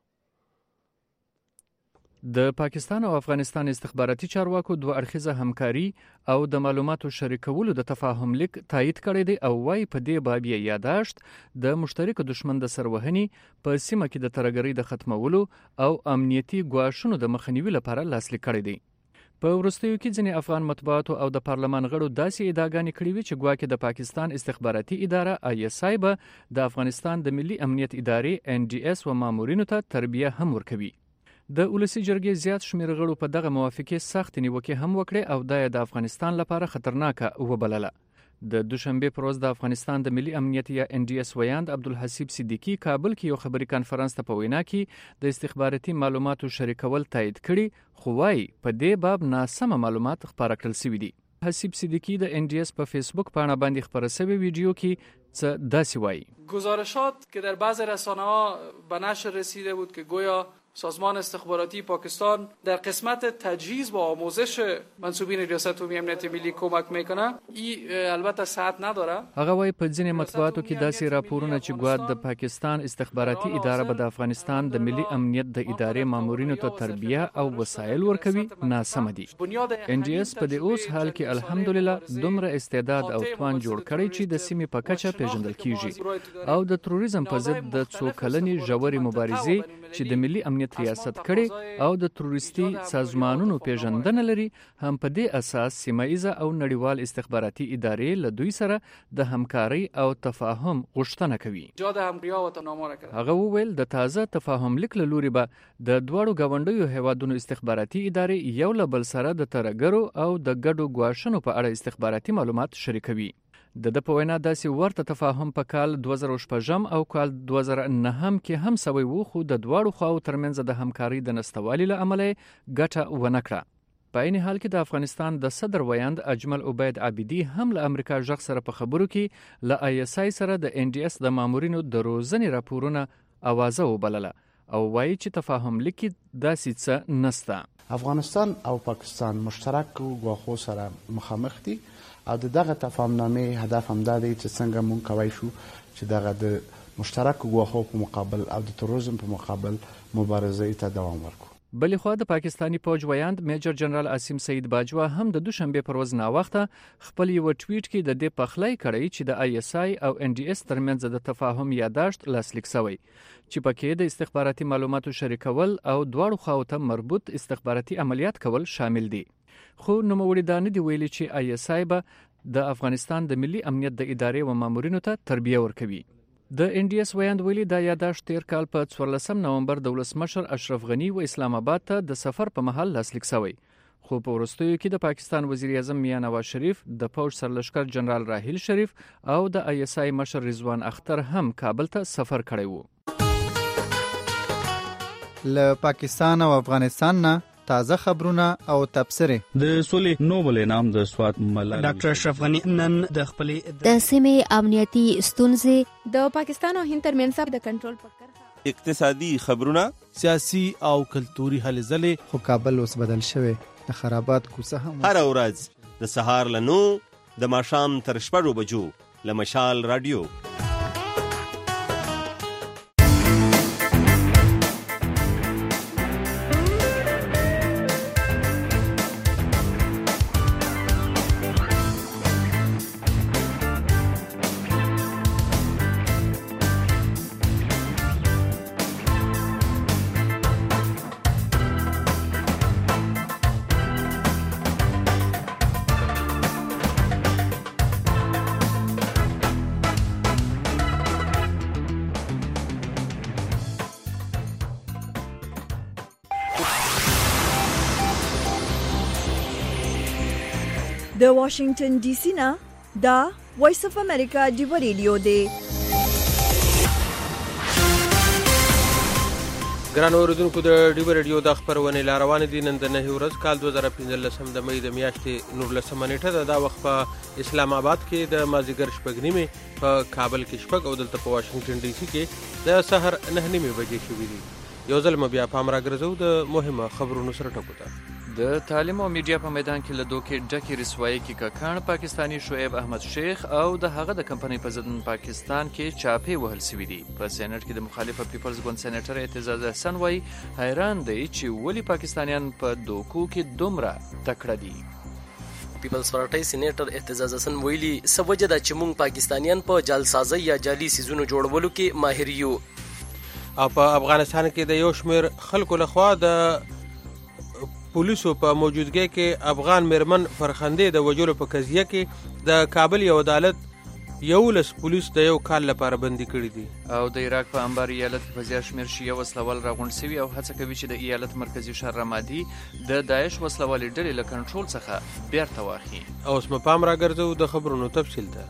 د پاکستان او افغانستان استخباراتي چارواکو دوه اړخیزه همکاري او د معلوماتو شریکولو د تفاهم لیک تایید کړی دی او وايي په دې باب یې یاداشت د مشترک دشمن د سروهنې په سیمه کې د ترهګرۍ د ختمولو او امنیتي ګواښونو د مخنیوي لپاره لاسلیک کړی دی. په وروستیو کې ځینې افغان مطبوعاتو او د پارلمان غړو داسې ادعاګانې کړې وې چې ګواکې د پاکستان استخباراتي اداره آی اس آی به د افغانستان د ملي امنیت ادارې ان ډي اس و مامورینو ته تربیه هم ورکوي. د ولسی جرګې زیات شمېر غړو په دغه موافقې سخت نیوکې هم وکړې او دا د افغانستان لپاره خطرناکه وبلله. د دوشنبه پر ورځ د افغانستان د ملي امنیت یا ان ډي اس ویاند عبدالحسیب صدیقی کابل کې یو خبري کانفرنس ته په وینا کې د استخباراتي معلوماتو شریکول تایید کړي، خو وايي په دې باب ناسمه معلومات خپاره کړل شوي دي. حسیب صدیقی د ان ډي اس په فیسبوک پاڼه باندې خپاره شوی ویډیو کې څه داسې وایي: گزارشات که در بعض رسانه‌ها به نشر رسیده بود که گویا سازمان استخباراتی پاکستان در قسمت تجهیز و آموزش منصوبین ریاست عمومی امنیت ملی کمک میکنه، این البته صحت نداره. هغه وايي په ځینې مطبوعاتو کې داسې راپورونه چې ګواد د پاکستان استخباراتي اداره به د افغانستان د ملي امنیت د ادارې مامورینو ته تربیه او وسایل ورکوي ناسم دي. ان ډي اس په دې اوس حال کې الحمدلله دومره استعداد او توان جوړ کړی چې د سیمې په کچه پیژندل کیږي او د تروریزم په ضد د څو کلنې ژورې مبارزې چې د ملي امنیت ریاست کړي او د تروریستي سازمانونو پیژندنه لري، هم په دې اساس سیمایزه او نړیوال استخباراتي ادارې له دوی سره د همکاري او تفاهم غوښتنه کوي. هغه وویل د تازه تفاهم لیک له لوري به د دواړو ګاونډیو هیوادونو استخباراتي ادارې یو له بل سره د ترهګرو او د ګډو ګواښونو په اړه استخباراتي معلومات شریکوي. د د په وینا داسې ورته تفاهم په کال دوه زره شپږم او کال دوه زره نهم کې هم سوی وو، خو د دواړو خواو ترمنځ د همکارۍ د نشتوالي له امله ګټه ونه کړه. په عین حال کې د افغانستان د صدر ویاند اجمل عبید عابدی هم له امریکا ژغ سره په خبرو کې له آی اس آی سره د ان ډي اس د مامورینو د روزنې راپورونه اوازه وبلله او وایي چې تفاهم لیک داسې څه نسته. افغانستان او پاکستان مشترک ګواښو سره مخامخ دي او دغه تفاهمنامې هدف هم دا دی چې څنګه مونږ کولی شو چې دغه د مشترکو ګواښو په مقابل او د تروریزم په مقابل مبارزې ته دوام ورکړو. بلې خوا د پاکستانی فوج ویاند میجر جنرال عاصم سعید باجوا هم د دوشنبه پر ورځ ناوخته خپل یو ټویټ کې د دې پخلی کړی چې د آی اس آی او ان ډي اس ترمنځ د تفاهم یاداشت لاسلیک شوی چې پکې د استخباراتي معلوماتو شریکول او دواړو خواو ته مربوط استخباراتي عملیات کول شامل دي. خو نوموړي دا نه دی ویلي چې آی اس آی به د افغانستان د ملي امنیت د ادارې و مامورینو ته تربیه ورکوي. د ان ډي اس ویاند ویلي دا یاداشت تیر کال په څوارلسم نومبر د ولسمشر اشرف غنی و اسلام آباد ته د سفر په مهال لاسلیک شوی، خو په وروستیو کې د پاکستان وزیر اعظم میاں نواز شریف، د فوج سرلشکر جنرال راحیل شریف او د آی اس آی مشر رضوان اختر هم کابل ته سفر کړی وو. له پاکستان او افغانستان نه تازه خبرونه او تبصرې. د سولې نوبل انعام د سوات ملالۍ ډاکټر اشرف غنی نن د خپلې د سیمې امنیتي ستونزې، د پاکستان او هند ترمنځ د کنټرول په کرښه، اقتصادي خبرونه، سیاسي او کلتوري هلې ځلې. خو کابل اوس بدل شوی، د خرابات کوڅه هم هر ورځ د سهار له نو د ماښام تر شپږو بجو له مشال رادیو. د واشنگټن ډي سي نه دا وایس اف امریکا ډیو ریډیو دی. ګران اوریدونکو د ډیو ریډیو د خبرونه لروان دي. نن د نهي ورځ کال دوه زره پنځلس د مې د میاشتې نورلسمه نیټه ده. دا وخت په اسلام آباد کې د مازیګر شپږ نیمه، په کابل کې شپږ او دلته په واشنگټن ډي سي کې د سحر نه نیمه بجې شوې دي. یو ځل م بیا پام راګرځو د مهمه خبرونو سره ټکو ته. د تعلیم او میډیا په میدان کې له دوکې ډکې رسوایی کې ککان پاکستانی شعیب احمد شیخ او د هغه د کمپنۍ په ضد پاکستان کې چاپې وهل سوي دي. په سېنات کې د مخالفه پیپلز ګوند سېنیټر اعتزاز احسن وایي حیران دی چې ولې پاکستانیان په دوکو کې دومره تکړه دي. پیپلز پارټۍ سېنیټر اعتزاز احسن ویلي سوجه دا چې موږ پاکستانیان په جعلسازي یا جعلي سیزونو جوړولو کې ماهر یو. او په افغانستان کې د یو شمېر خلکو لخوا د پولیسو په موجودګۍ کې افغان میرمن فرخندې د وجلو په قضیه کې د کابل یو عدالت یولس پولیس د یو کال لپاره بندي کړي دي. او د عراق په انبار ایالت کې په زیات شمېر شیعه وسلوال راغونډ سوي او هڅه کوي چې د ایالت مرکزي ښار رمادي د داعش وسلوالې ډلې له کنټرول څخه بیرته واخلي. اوس مو پام راګرځو د خبرونو تفصیل ته.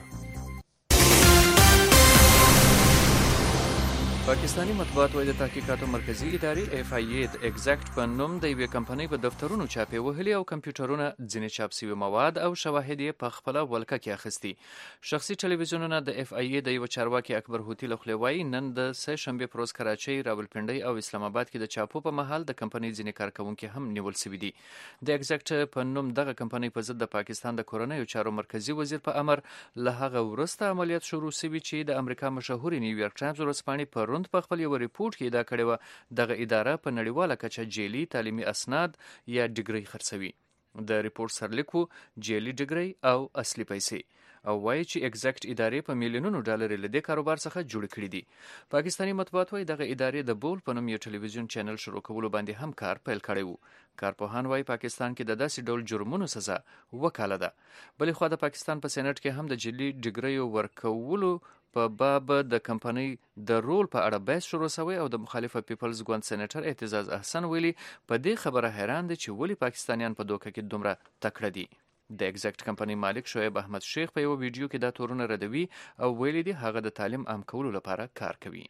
پاکستانی مطبوعات وايي د تحقیقاتو مرکزی ادارې اف آی ای د ایگزیکټ په نوم د یوې کمپنۍ په دفترونو چاپې وهلي او کمپیوټرونه ځینې چاپ سوي مواد او شواهد یې په خپله ولکه کې اخیستي. شخصي ټلویزیونونه د اف آی ای د یوه چارواکي اکبر هوتي له خولې وایي نن د سه شنبې په ورځ کراچۍ، راولپنډۍ او اسلام آباد کې د چاپو په مهال د کمپنۍ ځینې کارکوونکي هم نیول سوي دي. د ایگزیکټ په نوم دغه کمپنۍ په ضد د پاکستان د کورنیو چارو مرکزی وزیر په امر له هغه وروسته عملیات شروع سوي چې د امریکا مشهورې نیویارک ټایمز ورځپاڼې په روند په خپل یو ریپورټ کې ادعا کړې وه دغه اداره په نړیواله کچه جعلي تعلیمي اسناد یا ډیګرۍ خرڅوي. د ریپورټ سرلیک و جعلي ډیګرۍ او اصلي پیسې او وایي چې ایگزیکټ ادارې په میلیونونو ډالر له دې کاروبار څخه جوړ کړي دي. پاکستاني مطبوعات وايي دغه ادارې د بول په نوم یو ټلویزیون چینل شروع کولو باندې هم کار پیل کړی و. کارپوهان وايي پاکستان کې د داسې ډول جرمونو سزا وکاله ده. بلې خوا د پاکستان په سېنات کې هم د جعلي ډیګریو ورکولو په باب د کمپنۍ د رول په اړه بحث شروع شوی او د مخالفه پیپلز ګوند سېنیټر اعتزاز احسن ویلي په دې خبره حیران دي چې ولې پاکستانیان په دوکه کې دومره تکړه دي. د ایگزیکټ کمپنۍ مالک شعیب احمد شیخ په یو ویډیو کې دا تورونه ردوي او ویلي دي هغه د تعلیم عام کولو لپاره کار کوي.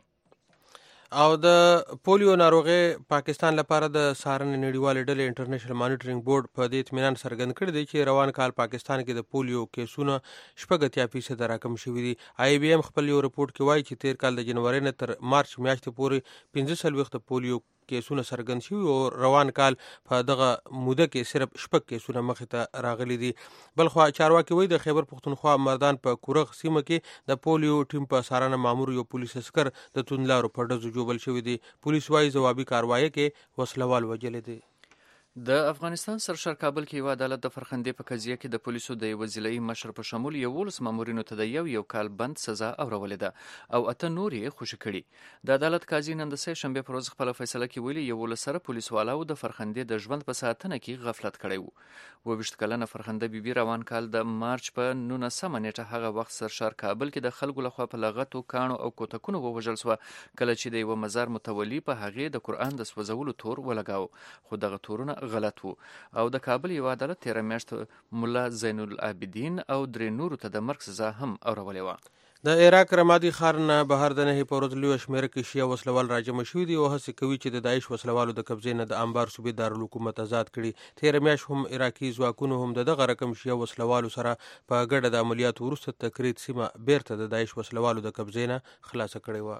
او د پولیو ناروغي پاکستان لپاره د څارنې نړیوالې ډلې انټرنیشنل مانیټرینګ بورډ په دې اطمینان څرګند کړی دی چې روان کال پاکستان کې د پولیو کیسونه شپږ اتیا فیصد راکم شوي دي. آی بی ایم خپل یو رپورټ کې وایي چې تیر کال د جنوري نه تر مارچ میاشتې پورې پنځه څلوېښت پولیو کیسونه څرګند شوي او روان کال په دغه موده کې صرف شپږ کیسونه مخې ته راغلي دي. بلخوا چارواکي وایي د خیبر پښتونخوا مردان په کورغ سیمه کې د پولیو ټیم په څارنه مامور یو پولیس عسکر د توندلارو په ډزو جوبل شوي دي. پولیس وایي ځوابي کاروایي کې وسلوال وژلي دي. د افغانستان سرشار کابل کې یو عدالت د فرخندې په قضیه کې د پولیسو د یو ضلعي مشر په شمول یولس مامورینو ته د یو یو کال بند سزا اورولې ده او اته نور یې خوشي کړي. د عدالت قاضي نن د سه شنبې په ورځ خپله فیصله کې ویلي یولس سره پولیسوالو د فرخندې د ژوند په ساتنه کې غفلت کړی و. اووه ویشت کلنه فرخنده بیبي روان کال د مارچ په نولسمه نیټه هغه وخت سرشار کابل کې د خلکو لخوا په لغتو، کاڼو او کوتکونو ووژل شوه کله چې د یوه مزار متولي په هغې د قرآن د سوځولو تور ولګاوه، خو دغه تورونه غلط وو او د کابل یو عدالت تیره میاشت ملا زین العابدین او درې نورو ته د مرګ سزا هم اورولې وه. د عراق رمادي ښار نه بهر د نهي په ورځ لویه شمېره کې شیعه وسلوال راجمع شوي دي او هڅې کوي چې د داعش وسلوالو د قبضې نه د انبار صوبې دارالحکومت آزاد کړي. تېره میاشت هم عراقي ځواکونو هم د دغه رقم شیعه وسلوالو سره په ګډه د عملیاتو وروسته تکرید سیمه بیرته د داعش وسلوالو د قبضې نه خلاصه کړې وه.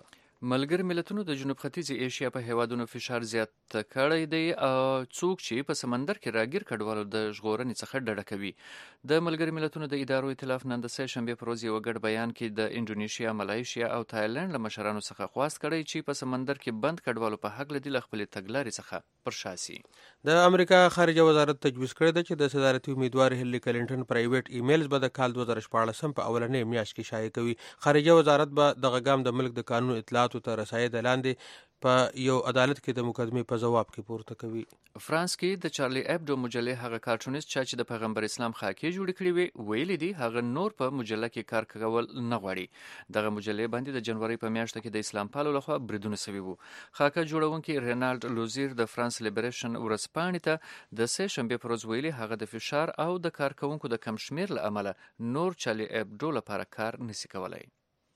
ملګري ملتونو د جنوب ختیځې ایشیا په هیوادونو فشار زیات کړی دی او څوک چې په سمندر کې راګیر کډوالو د ژغورنې څخه ډډه کوي. د ملګري ملتونو د ادارو ائتلاف نن د سه شنبې په ورځ یو ګډ بیان کې د انډونیشیا، ملایشیا او تایلند له مشرانو څخه خواست کړی چې په سمندر کې بند کډوالو په حق لدی له خپلې تګلارې څخه پر شا سي. د امریکا خارجه وزارت تجویز کړی دی چې د صدارتي امیدوار هیلری کلینټن پرایویټ ایمیلز به د کال دوه زره شپاړس په اولنۍ میاشت کې شایع کوي. خارجه وزارت به دغه ګام د ملک د قانون اطلاعاتو ته رسایي د لاندې په یو عدالت کې د مقدمې په ځواب کې پورته کوي. فرانس کې د چارلی ایبډو مجلې هغه کارټونیست چې د پیغمبر اسلام خاکې جوړې کړې وي ویلي دي هغه نور په مجله کې کار کول نه غواړي. دغه مجلې باندې د جنوري په میاشت کې د اسلام پالو لخوا بریدونه شوي وو. خاکه جوړونکي رینالډ لوزیر د فرانس لیبریشن ورځپاڼې ته د سه شنبې په ورځ ویلي هغه د فشار او د کارکونکو د کم شمیر له امله نور چارلی ایبډو لپاره کار نشي کولای.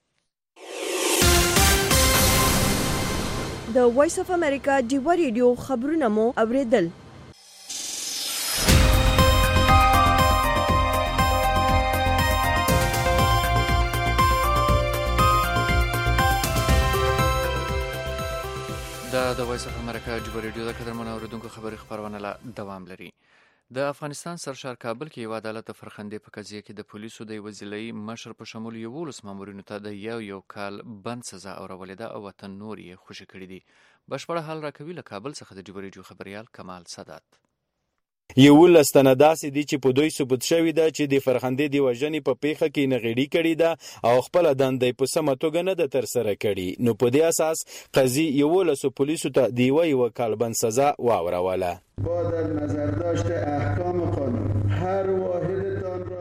د وایس اف امریکا ډیوا ریډیو خبرونه مو اوریدل. دا د وایس اف امریکا ډیوا ریډیو د قدرمنو اوریدونکو خبري خبرونه لا دوام لري. د افغانستان سرشار کابل کې یو عدالت د فرخندې په قضیه کې د پولیسو د یو ضلعي مشر په شمول یولس مامورینو ته د یو یو کال بند سزا اورولې ده او وطن نور یې خوشي کړي دي. بشپړه حال راکوي له کابل څخه د ډیوا ریډیو خبريال کمال سادات. یولس تنه داسې دي چې په دوی ثبوت شوی ده چې د فرخندې د وژنې په پیښه کې نغړی کړي ده او خپل دندې په سمه توګه نه ده ترسره کړي. نو په دې اساس قاضي یولس پولیسو ته د یو یو کال بند سزا واوروله. با در نظر داشته احکام قانون هر واحدتان را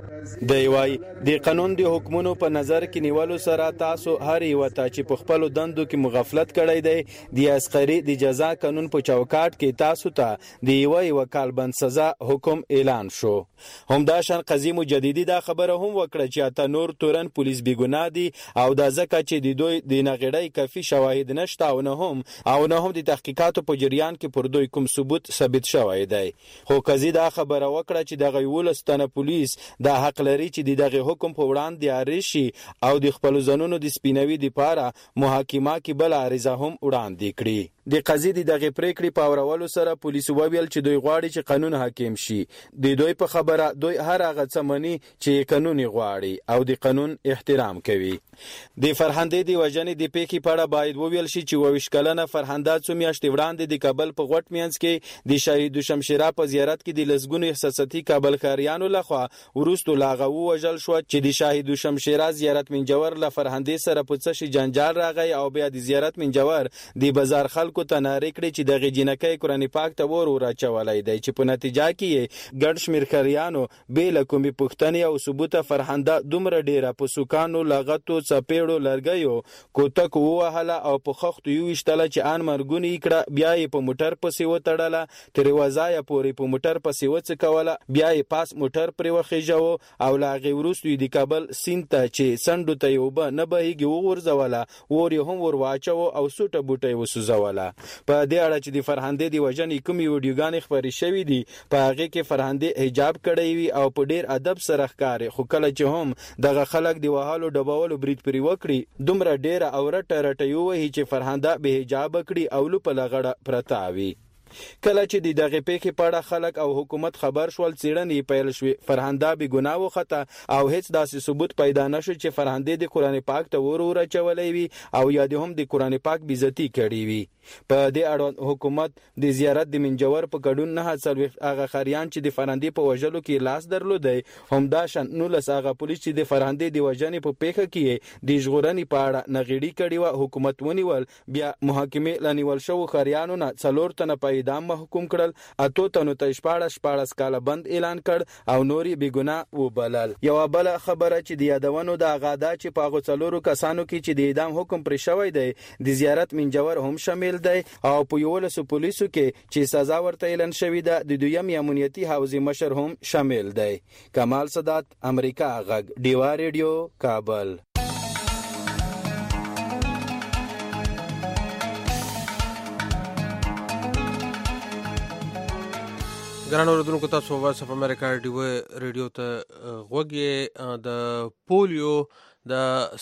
دی وای د قانون د حکمونو په نظر کې نیولو سره تاسو هر یو ته چې په خپل دندو کې مغفلت کړی دی د عسکري د جزا قانون په چوکاټ کې تاسو ته د یو یو کال بند سزا حکم اعلان شو. همداشان قاضي مجددي دا خبره هم وکړه چې اته نور تورن پولیس بیګناه دي او دا ځکه چې د دوی د نغړی کافي شواهد نشته او نه هم او نه هم د تحقیقاتو په جریان کې پر دوی کوم ثبوت ثابت شوی دی. خو قاضي دا خبره وکړه چې دغه یولس تنه پولیس دا حق لري چې دغه حکم په وړاندې عارشي او د خپل ځانونو د سپینوي لپاره محاکمه کې بل عریضه هم وړاندې کړي. د قاضي دغه پریکړې په اورولو سره پولیس وویل چې دوی غواړي چې قانون حاکم شي. د دوی په خبره دوی هر هغه څه مني چې قانون غواړي او د قانون احترام کوي. د فرهندې د وژنې د پیښې په اړه باید وویل شي چې اووه ویشت کلنه فرهنده څو میاشتې وړاندې د کابل په غوټ مینځ کې د شهید شمشیره په زیارت کې د لسګونو احساساتي کابل ښاریانو لخوا وروسته لاغه ووژل شو چې د شهید شمشیره زیارت منجور له فرهندې سره په څه شي جنجال راغی او بیا د زیارت منجور د بازار خلکو ته نارې کړې چې دغه جنکۍ قرآن پاک ته ور وراچولی دی چې په نتیجه کې یې ګڼ شمېر ښاریانو بې له کومې پوښتنې او ثبوته فرهنده دومره ډېره په سوکانو لغتو څپېړو لرګیو کوتک ووهله او په خښتو یې وویشتله چې ان مرګونې یې کړه. بیا یې په موټر پسې وتړله تر یوه ځایه پورې په موټر پسې وڅکوله. بیا یې پاس موټر پرې وخېژوه او له هغې وروسته یې د کابل سیند ته چې څنډو ته یې اوبه نه بهیږي وغورځوله. اور یې هم ور واچوه او سوټه بوټه یې وسوځوله. په دې اړه چې د فرهندې د وژنې کومې ویډیوګانې خپرې شوې دي په هغې کې فرهندې حجاب کړی وي او په ډېر ادب سره ښکاري. خو کله چې هم دغه خلک د وهلو ډبولو برید پرې وکړي دومره ډېره او رټه رټه یې ووهي چې فرهنده بې حجابه کړي او لو په لغړه پرته وي. کله چې د دغه پیښې په اړه خلک او حکومت خبر شول څېړنې پیل شوې. فرهنده بې ګناه وخته او هیڅ داسې ثبوت پیدا نه شو چې فرهندې د قرآن پاک ته ور وراچولی وي او یا د هم د قرآن پاک بېزتي کړې وي. په دې اړه حکومت د زیارت د منجور په ګډون نهه څلوېښت هغه ښاریان چې د فرهندې په وژلو کې لاس درلودی همداشان نولس هغه پولیس چې د فرهندې د وژنې په پیښه کې د ژغورنې په اړه نغړي کړې وه حکومت ونیول. بیا محاکمې له نیول شوو ښاریانو نه څلور تنه په اعدام محکوم کړل. اتو تنو ته شپاړس شپاړس کاله بند اعلان کړ او نور یې بېګناه وبلل. یوه بله خبره چې د یادونو د هغه ده چې په هغو څلورو کسانو کې چې د اعدام حکم پرې شوی دی د زیارت منجور هم شامل دی او په یولسو پولیسو کې چې سزا ورته اعلان شوې ده د دویم امنیتي حوزې مشر هم شامل دی. کمال سادات، امریکا غږ، ډیوا ریډیو، کابل. ګران اوریدونکو تاسو وایس اف امریکا ډیوا ریډیو ته غوږ یې. د پولیو د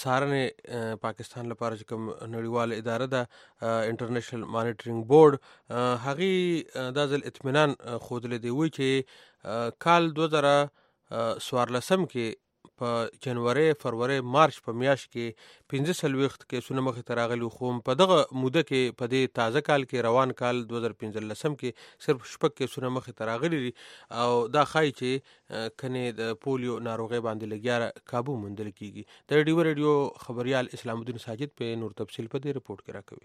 څارنې پاکستان لپاره چې کوم نړیواله اداره ده انټرنیشنل مانیټرینګ بورډ هغې دا ځل اطمینان ښودلی دی وایي چې کال دوه زره څوارلسم کې په جنوري فروری مارچ په میاشت کې پنځه څلوېښت کیسونه مخې ته راغلي خو په دغه موده کې په دې تازه کال کې روان کال دوه زره پنځلسم کې صرف شپږ کیسونه مخې ته راغلي دي او دا ښایي چې کنې د پولیو ناروغۍ باندې لګیا کابو موندل کیږي. د ډیو ریډیو خبریال اسلام الدین ساجد په نور تفصیل په دې رپورټ کې راکوي.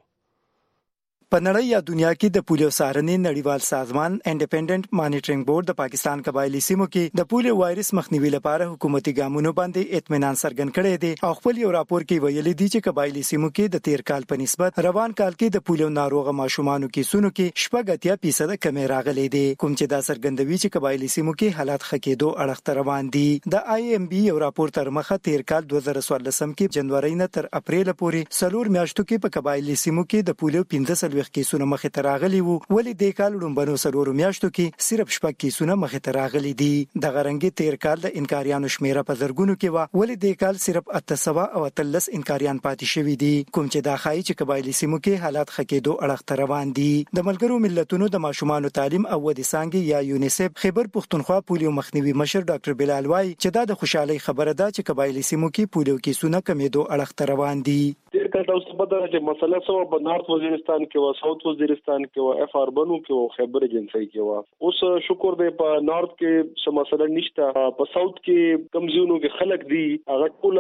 په نړۍ یا دنیا کې د پولیو څارنې نړیوال سازمان انډیپندنت مانیټرینګ بورډ د پاکستان قبایلی سیمو کې د پولیو وایرس مخنیوي لپاره حکومتي ګامونو باندې اطمینان څرګند کړی دی او خپل یو راپور کې ویلي دي چې قبایلی سیمو کې د تیر کال په نسبت روان کال کې د پولیو ناروغه ماشومانو کې سونو کې شپږ اتیا فیصد کمی راغلی دی کوم چې دا څرګندوي چې قبایلی سیمو کې حالات ښه کېدو اړخ ته روان دي. د آی ایم بي یو راپور تر مخه تیر کال دوه زره څوارلسم کې جنوري نه تر اپریل پورې څلور میاشتو کې په قبایلی سیمو کې د پولیو پنځه څلوېښت کیسونه مخې ته راغلي وو ولې د کال لومبنو څلورو میاشتو کې صرف شپږ کیسونه مخې ته راغلي دي. دغه رنګ تیر کال د انکاریانو شمیره په زرګونو کې و ولې د کال صرف اته سوه او اتلس انکاریان پاتې شوي دي کوم چې دا ښایي چې قبایلی سیمو کې حالات ښه کېدو اړخ ته روان دي. د ملګرو ملتونو د ماشومانو تعلیم او ودې څانګې یا یونیسف خیبر پښتونخوا پولیو مخنیوي مشر ډاکټر بلال وای چې دا د خوشحالۍ خبره ده چې قبایلی سیمو کې پولیو کیسونه کمیدو اړخ ته روان دي. تیر کال تاسو په دغه چې مسله سو په نارث وزیرستان کې و ساوث وزیرستان کې و اف اربنو کې و خیبر ایجنسی کې و اوس شکر دې په نارث کې سم مسله نشته په ساوث کې کم ځونو کې خلک دي هغه ټول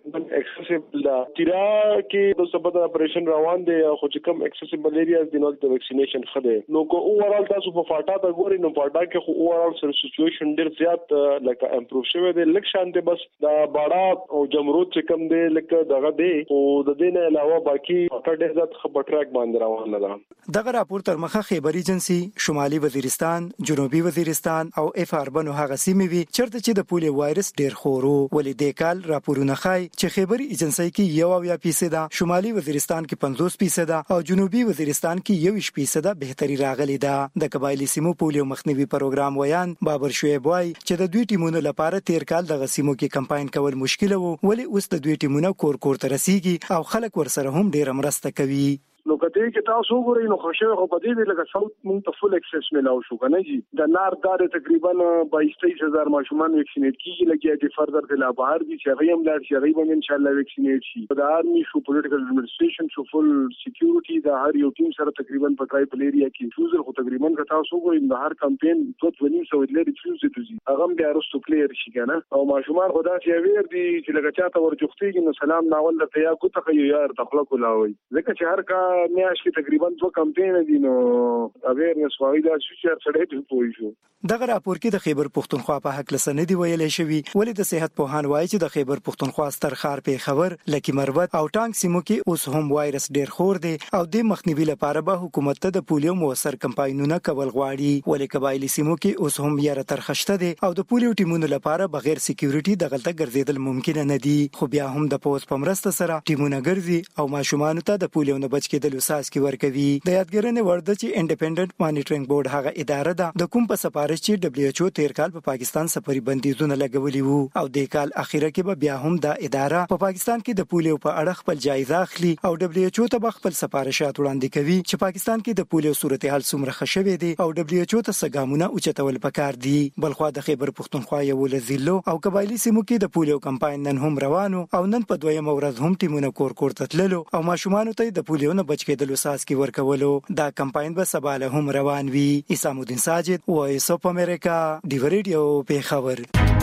اکسسیبل ده تیرا کې د سبد اپریشن روان دي خو چې کم اکسسیبل ایریاز دي نو د ویکسینیشن خده نو کو اوورال تاسو په فاټا ته ګوري نو فاټا کې خو اوورال سر سچويشن ډیر زیات لکه امپروف شوی دی لکه شانته بس دا باړه او جمرود چې کم دی لکه دغه دی او د دې نه علاوه باقي فاټا ډیر زیات خبر ټریک باندې روان ده. دغه راپور تر مخه خیبر ایجنسی شمالي وزیرستان جنوبي وزیرستان او اف اربنو هغه سیمې وی چرته چې د پولیو وایرس ډیر خورو ولې د کال راپورونه خای چې خیبر ایجنسی کې یو اویا فیصد شمالي وزیرستان کې پنځوس فیصد او جنوبي وزیرستان کې یو فیصد بهتري راغلي ده. د قبایلی سیمو پولیو مخنیوي پروګرام ویان بابر شعیب وای چې د دوی ټیمونو لپاره تیر کال د سیمو کې کمپاین کول مشکل وو ولې اوس د دوی ټیمونو کور کور ته رسیږي او خلک ورسره هم ډیر مرسته کوي. نو کته چې تاسو وګورئ نو خوشاله خو په دې لکه ساوث مونږ ته فول اکسس ملاو شو کنه جی د نار دار تقریبا باییس هزار ماشومان ویکسینیټ کیږي لکه چې فردر د لا بهر دي چې هغه هم لار شي هغه هم ان شاء الله ویکسینیټ شي. د آرمي شو پولیټیکل ایڈمنسټریشن شو فول سکیورټي د هر یو ټیم سره تقریبا په ټرایبل ایریا کې فوزر خو تقریبا که تاسو وګورئ د هر کمپاین دوه ونیم سو لري فوز دي هغه هم بیا رسو کلیر شي کنه او ماشومان خدا چې ویر دي چې لکه چاته ورجوختي نو سلام ناول ته یا کو ته یو تخلق لاوي ځکه چې هر کا میاش کې تقریبا دوه کمپاین دي نو اویرنس فایده چې سره دې پوي شو. دغه راپور کې د خیبر پښتونخوا په حق لسنه دی ویلې شوی ولې د صحت پوهان وایي چې د خیبر پښتونخوا ستر خار په خبر لکه مروت او ټانګ سیمو کې اوس هم وایرس ډیر خور دی او د مخنیوي لپاره به حکومت ته د پولیو موثر کمپاینونه کول غواړي ولې قبایلی سیمو کې اوس هم یاره ترخشته دی او د پولیو ټیمونو لپاره بغیر سکیورټي دغلطه ګرځیدل ممکن نه دي خو بیا هم د پوز په مرسته سره ټیمونه ګرځي او ماشومان ته د پولیو نه بچ کېدل وساس کې ورکوي. د یادګرنې ورده چې انډیپندنت مانیټرینګ بورډ هغه اداره ده د کوم په سفارش چې دبليو ایچ او تیر کال په پاکستان سفري بندیزونه لګولي وو او د کال اخیره کې به بیا هم د اداره په پاکستان کې د پولیو په اړه خپل جایزه اخلي او دبليو ایچ او ته خپل سفارشات وړاندې کوي چې پاکستان کې د پولیو صورتحال څومره ښه شوې دي او دبليو ایچ او ته سګامونه اوچتول پکار دي. بلخوا د خیبر پښتونخوا یو لزیلو او قبایلی سیمو کې د پولیو کمپاین نن هم روانو او نن په دویم ورځ هم ټیمونه کور کور ته تللو او ماشومان ته د پولیو نه بچ کېدل وساس کې ورکولو. دا کمپاین به سبا له هم روان وي. اسلام الدین ساجد وایس اف امریکا ډیو ریډیو پیښور.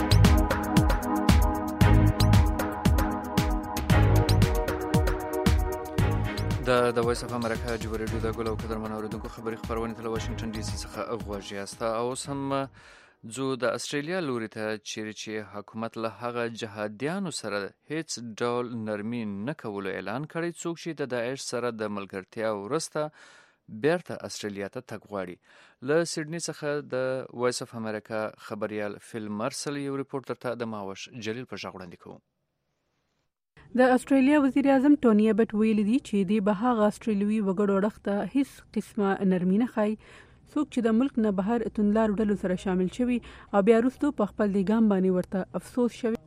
د د وایس اف امریکا ډیو ریډیو د ګلو قدرمن اوریدونکو خبري خبرونه تل واشنگټن ډي سي څخه غواړي استا او سم زو د استرالیا لوري ته چیرې چې حکومت له هغه جهادیانو سره هیڅ ډول نرمي نه کولو اعلان کړی څوک چې د داعش سره د ملګرتیا ورسته بیرته استرالیا ته تګ غواړي. له سیډنی څخه د وایس اف امریکا خبريال فیل مرسل یو ریپورټر ته د ماوش جلیل په ژغ وړاندې کوم. د استرالیا وزیر اعظم ټونی ابټ ویلي دی چې د بهغه استرالیوي وګړو اړخته هیڅ قسمه نرمي نه خای څوک چې د ملک نه بهر اتنلار ډلو سره شامل شوي او بیا وروسته په خپل د ګام باندې ورته افسوس شوی.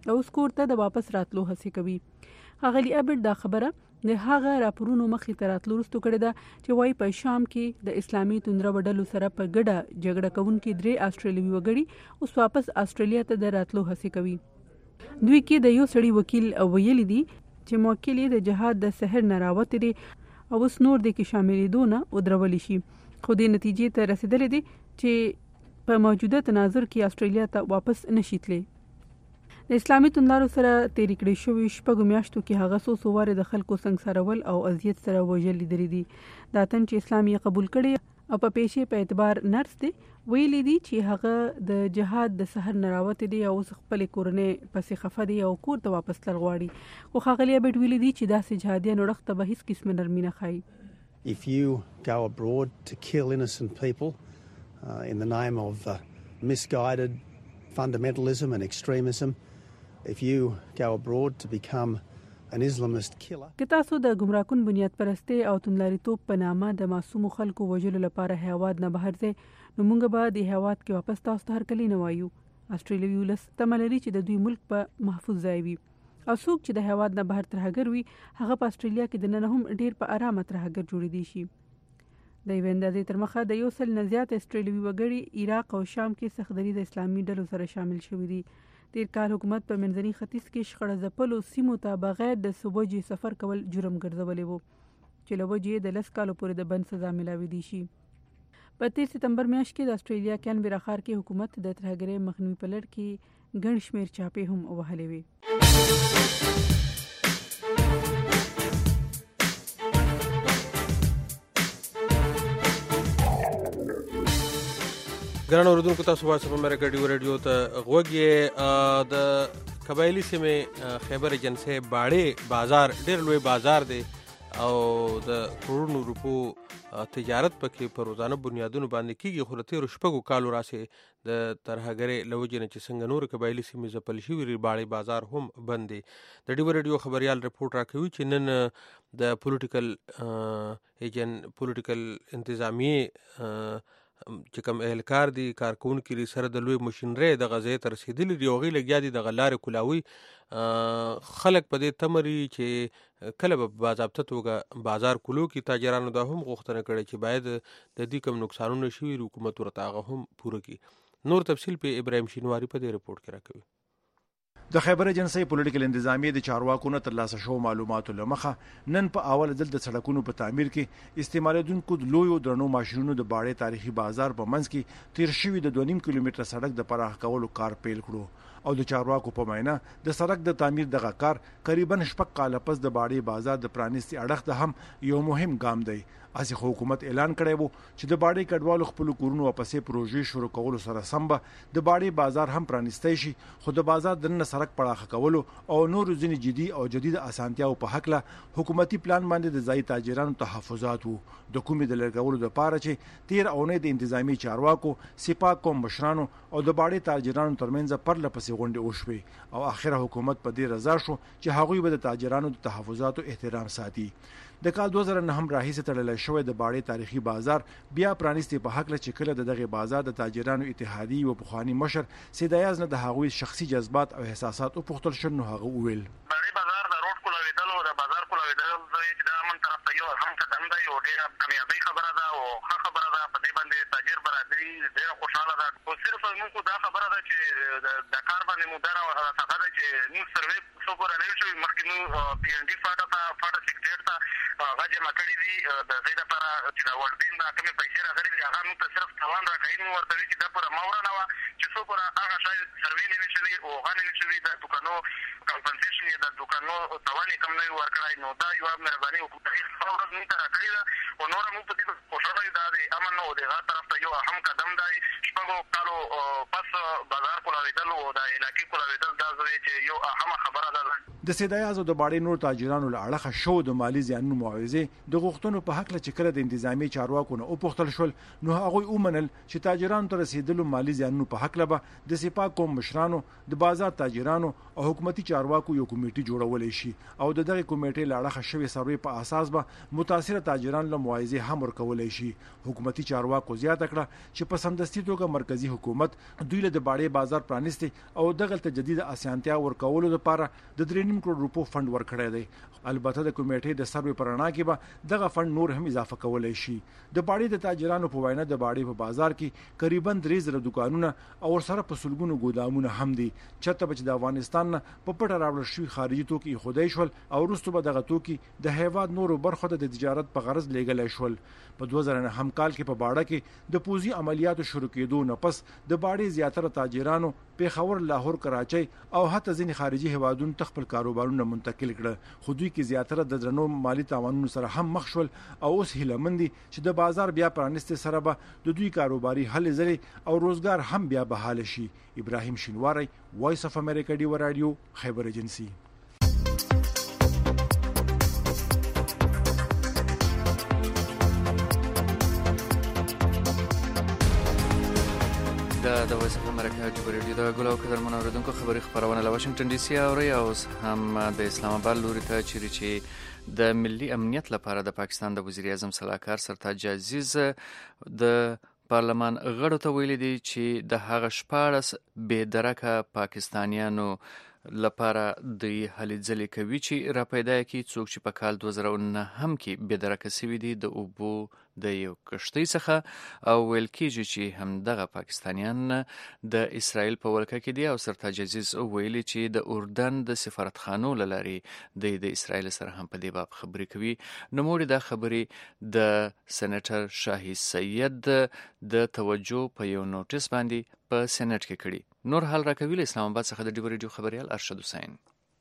او سکور ته د واپس راتلو هڅه کوي. ښاغلي ابټ دا خبره د هغه راپورونو مخې ته راتلو وروسته کړې ده چې وایي په شام کې د اسلامي توندره وډلو سره په ګډه جګړه کوونکي درې استرالیوي وګړي اوس واپس استرالیا ته د راتلو هڅه کوي. دوی کې د یو سړي وکیل ویلي دي چې موکل یې د جهاد د سحر نه راوتې دي او اوس نور د کې شاملېدو نه ودرولی شي، خو دې نتیجې ته رسیدلې دي چې په موجوده تناظر کې استرالیا ته واپس نشي تللی. د اسلامي توندلارو سره تیری کړې شوې شپږو میاشتو کې هغه څو څو وارې د خلکو سنګسارول او اذیت سره وژل لیدلي دي. دا تن چې اسلام یې قبول کړي او په پیشې په اعتبار نرس دی ویلي دي چې هغه د جهاد د سحر نه راوتې دي او خپل کورنۍ پسې خفه دي او کور ته واپس تلل غواړي. خو ښاغلي ابټ ویلي دي چې داسې جهادیان وړښت ته به هیڅ قسمه نرمي نه ښایي. If you go abroad to kill innocent people uh, in the name of uh, misguided fundamentalism and extremism, if you go abroad to become an Islamist killer. که تاسو د ګمراهکون بنیاد پرستی او توندلاریتوب په نامه د معصومو خلکو وژلو لپاره هیواد نه بهر ځئ نو موږ به د هیواد کې واپس تاسو ته هرکلی نه وایو. استرالیوي ولس تمه لري چې د دوی ملک په محفوظ ځای وي او څوک چې د هیواد نه بهر ترهګر وي هغه په استرالیا کې دننه هم ډیر په آرامه ترهګر جوړېدی شي. د یوې اندازې تر مخه د یو سل نه زیات استرالیوي وګړي عراق او شام کې سخدري د اسلامي ډلو سره شامل شوي دي. تیر کال حکومت په منځني ختیځ کې شخړه ځپلو سیمو ته بغیر د سوبجي سفر کول جرم ګرځولې وو چې له وجې د لس کالو پورې د بند سزا ملاوي دي شي. په تیر سپتمبر میاشت کې د استرالیا کینبرا ښار کې حکومت د ترهګرۍ مخنیوي په لړ کې ګڼ شمېر چاپې هم وهلې وې. ګران اوریدونکو تاسو وایس اف امریکا ډیو رادیو ته غوږی. د قبایلی سیمې خیبر ایجنسۍ باړې بازار ډیر لوی بازار دی او د کروڑونو روپو تجارت پکې په روزانه بنیادونو باندې کیږي. خو د تیرو شپږو کالو راسې د ترهګرۍ له وجې نه چې څنګه نور قبایلي سیمې ځپل شوي باړې بازار هم بند دی. د ډیو رادیو خبریال رپورټ راکوي چې نن د پولیټیکل ایجن پولیټیکل انتظامیې چې کوم اهلکار دي کارکونکي لري سره د لوی ماشینرۍ د غځې ته رسېدلي دي. هغوی لګیا دي دغه لارې کولاوي. خلک په دې تمري چې کله به باضابطه توګه بازار کولو کې تاجرانو دا هم غوښتنه کړې چې باید د دې کوم نقصانونه شوي حکومت ورته هغه هم پوره کړي. نور تفصیل په ابراهیم شینواري په دې رپورټ کې راکوي. د خیبر ایجنسۍ پولیټیکل انتظامیې د چارواکو نه ترلاسه شوو معلوماتو له مخه نن په اول ځل د سړکونو په تعمیر کې استعمالېدونکو د لویو درنو ماشینونو د باړې تاریخي بازار په منځ کې تیر شوي د دوه نیم کیلومتره سړک د پراخ کولو کار پیل کړو او د چارواکو په معنا د سړک د تعمیر دغه کار قریبا شپږ کاله پس د باړې بازار د پرانیستي اړخ د هم یو مهم ګام دی. اسی حکومت اعلان کړی وو چې د باړې کډوالو خپل کورونو واپسې پروژې شروع کولو سره سم به د باړې بازار هم پرانیستی شي. خو د بازار دننه سړک پراخه کولو او نور ځینې جدي او جدید اسانتیاو په حق له حکومتي پلان باندې د ځای تاجرانو تحفظات وو د کومې د لګولو لپاره چې تیر اونۍ د انتظامی چارواکو سپاک کوم مشرانو او د باړې تاجرانو ترمنځ پرله پسې غونډې وشوې او اخره حکومت په دې رضا شو چې هغوی به د تاجرانو د تحفظاتو احترام ساتي. د کال دوه زره نهم راهیسې تړلی شوی د باړې تاریخي بازار بیا پرانیستي په حق له چې کله د دغه بازار د تاجرانو اتحادیې و پخواني مشر سیدایاز نه د هغوی شخصي جذبات او احساسات وپوښتل شول نو هغه وویل باړې بازار د روډ کولاوېدل او د بازار کولاوېدل چې دا من طرف ته یو هم قدم دی او ډېره کامیابۍ خبره ده او ښه خبره ده. په دې باندې تاجر برادري ډېره خوشحاله ده. خو صرف موږ دا خبره ده چې د کار باندې مو دا هغه ده چې موږ سروې څو پوره نه شوي مخکې موږ پي ان ډي فاټه ته فاټه سکرټ ته هغه جمع کړي دي د دې لپاره چې د ورډین دا کومې پیسې راغلي دي هغه موږ ته صرف تاوان راکوي. موږ ورته وایي چې دا پوره مه ورانوه چې څو پوره هغه شی سروې نه وي شوي او هغه نه وي شوي د دوکانو کمپنسیشن یې د دوکانو تاوان یې کم نه وي ورکړی نو دا یوه مهرباني حکومتي ښه ورځ موږ ته راکړې ده او نوره موږ په دې خوشحاله یو دا د امن او د هغه طرف ته یو اهم قدم دی. شپږو کالو پس بازار کولاوېدل او د علاقې کولاوېدل دا زه چې یو اهمه خبره خوشاله ده. د سیدایازو د باړې نور تاجرانو له اړخه شو د مالی زیانونو معاوضه د غوښتنو په حق چې کله د انتظامی چارواکو نه او پختل شول نو هغه ومنل چې تاجرانو ته رسیدلو مالی زیانونو په حق لبه د سپا کوم مشرانو د بازار تاجرانو او حکومتي چارواکو یو کمیټه جوړولې شي او د دغه کمیټې له اړخه شوی سروې په اساس به متاثر تاجران له معاوضه هم ورکولې شي. حکومتي چارواکو زیاته کړه چې په سمدستي توګه مرکزی حکومت دوی له د باړې بازار پرانیستي او دغه تجدید اسانتیا ورکولو لپاره د درې نیم کروڑ روپو فند ورکړی دی. البته د کمیټې د سروې پرانا کې به دغه فند نور هم اضافه کولای شي. د باړې د تاجرانو په وینا د باړې په بازار کې تقریبا درې زره دکانونه او سره په سلګونو ګودامونه هم دي. چته بچ د افغانستان په پټه راوړل شوی خارجي توکي خدای شول او وروسته به دغه توکي د هیواد نورو برخو ته د تجارت په غرض لیږل شول. په دوه زره نه هم کال کې په باړه کې د پوزي عملیاتو شروع کېدو نه پس د باړې زیاتره تاجرانو پیښور، لاهور، کراچۍ او حتی ځینې خارجي هیوادونو تخپل کاروبارونه منتقل کړه. خو دوی کې زیاتره د درنو مالی تاوانونو سره هم مخ شول او اوس هیله مندي چې د بازار بیا پرانیستي سره به د دوی کاروباري هلې ځلې او روزګار هم بیا بحال شي. ابراهیم شینواری، وایس اف امریکا ډیو رادیو، خیبر ایجنسی. د وایس اف امریکا ډیو رادیو د ګلو قدر منوردونکو خبري خبرونه له واشنگټن ډي سي اوري او هم د اسلام آباد لوري ته چیرې چې د ملي امنیت لپاره د پاکستان د وزیر اعظم صلاحکار سرتاج عزیز د پارلمان غړو ته ویلي دي چې د هغه شپاړس بې درکه پاکستانیانو لپاره د هلې ځلې کوي چې را پیدا کی څوک چې په کال دوه زره نه هم کې بې درکه سوي دي د اوبو د یو کشتۍ څخه او ویل کېږي چې همدغه پاکستانیان د اسرائیل په ولکه کې دي او سرتاج عزیز ویلي چې د اردن د سفارتخانو له لارې د د اسرائیل سره هم په دې باب خبرې کوي. نوموړي دا خبرې د سېنیټر شاهي سید د توجه په یو نوټس باندې په سېنات کې کړي. نور حال راکوي له اسلام آباد څخه د ډیو رادیو خبريال ارشد حسین.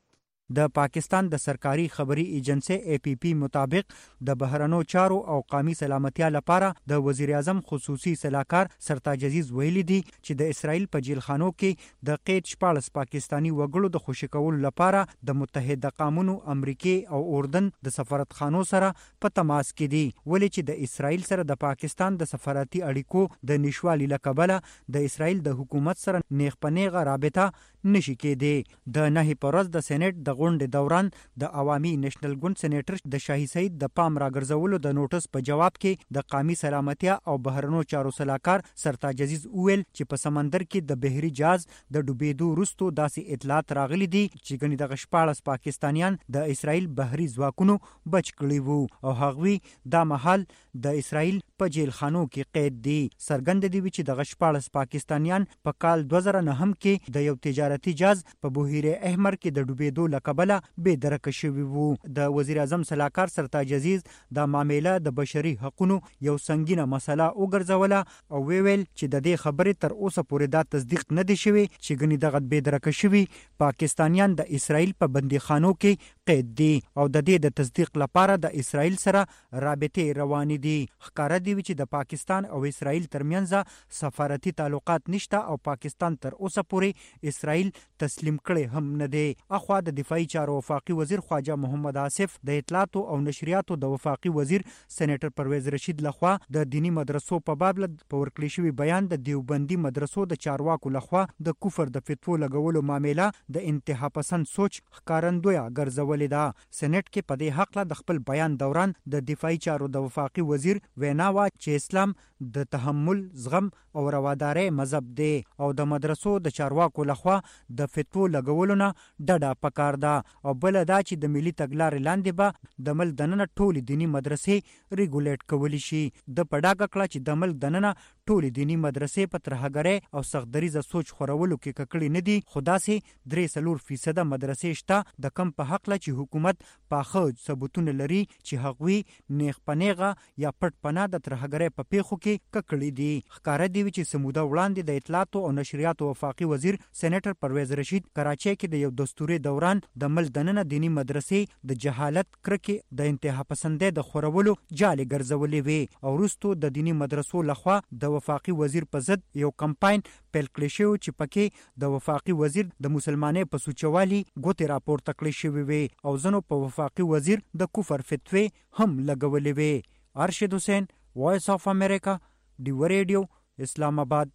د پاکستان د سرکاري خبري ایجنسی ای پی پی مطابق د بهرنو چارو او قومي سلامتیا لپاره د وزیر اعظم خصوصي سلاکار سرتاج عزیز ویلي دي چې د اسرائیل په جیلخانو کې د قید شپاړس پاکستانی وګړو د خوشی کولو لپاره د متحده قومونو، امریکای او اردن د سفارتخانو سره په تماس کې دي. ولې چې د اسرائیل سره د پاکستان د سفارتي اړیکو د نشوالي لکبله د اسرائیل د حکومت سره نیغ پنیغه رابطه نشي کېدی. د نه پرز د سېنات د غونډې دوران د عوامي نېشنل ګوند سېنیټر د شاهي سید د پام راګرځولو د نوټس په جواب کې د قومي سلامتیا او بهرنو چارو سلاکار سرتاج عزیز ویل چې په سمندر کې د بحري جهاز د ډوبېدو وروسته داسې اطلاعات راغلي دي چې ګنې د شپاړس پاکستانیان د اسرائیل بحري ځواکونو بچ کړي وو او هغوی دا مهال د اسرائیل په جیل خانو کې قید دي. سرګند دي چې د شپاړس پاکستانیان په کال دوه زره نه هم کې د یو تجارتي جهاز په بحیره احمر کې د ډوبېدو کبله بې درکه شوی وو. د وزیر اعظم سلاکار سرتاج عزیز د معاملې د بشري حقوقو یو سنگینه مسله وګرځوله او ویل چې د دې خبرې تر اوسه پورې دا تصدیق نه دی شوی چې ګنې دغه بې درکه شوی پاکستانیان د اسرائیل په بندیخانو کې قید دي او د دې د تصدیق لپاره د اسرائیل سره رابطې روانې دي. ښکاره دی چې د پاکستان او اسرائیل ترمنځ سفارتي تعلقات نشته او پاکستان تر اوسه پورې اسرائیل تسلیم کړي هم نه دی. اخوا د دفاعي چارو وفاقي وزیر خواجه محمد آصف د اطلاعات او نشریاتو د وفاقي وزیر سېنیټر پرویز رشید لخوا د دینی مدرسو په باب په ورکړی شوی بیان د دیوبندي مدرسو د چارواکو لخوا د کفر د فتوا لګولو معاملې د انتها پسند سوچ ښکارندوی ګرځولې ده. سېنیټ کې په دې حق د خپل بیان دوران د دفاعي چارو د وفاقي وزیر ویناوا چې اسلام د تحمل، زغم او روادارۍ مذهب دی او د مدرسو د چارواکو لخوا د فتوا لګولو نه ډډه پکار ده او بل دا چې د ملي تګلارې لاندې به د ملک دننه ټول دینی مدرسې ریګولیټ کولی شي. د پډاګه کړه چې د ملک دننه ټول دینی مدرسې په ترهګرۍ او سختدریزه سوچ خورولو کې ککړې نه دي. خدا سي درې سلور فیصد مدرسې شته د کم په حق لا چې حکومت پاخه ثبوتونه لري چې هغوی نیغ پنیغه یا پټ پناه د ترهګرۍ په پیښو کې ککړې دي. ښکاره دی وی چې سموده وړاندې د اطلاعات او نشریات وفاقي وزیر سېنیټر پرویز رشید کراچۍ کې د یو دستوري دوران د مل دننه دینی مدرسې د جهالت کرکې د انتها پسندۍ د خورولو جالي ګرځولې وي او وروستو د دینی مدرسو لخوا د وفاقي وزیر په ضد یو کمپاین پیل کړی شو چې پکې د وفاقي وزیر د مسلمانۍ په سوچوالي ګوتې راپورته کړې شوې وي او ځنو په وفاقي وزیر د کفر فتوی هم لګولې وي. ارشد حسین، وایس اف امریکا، ډیو ریډیو، اسلام آباد.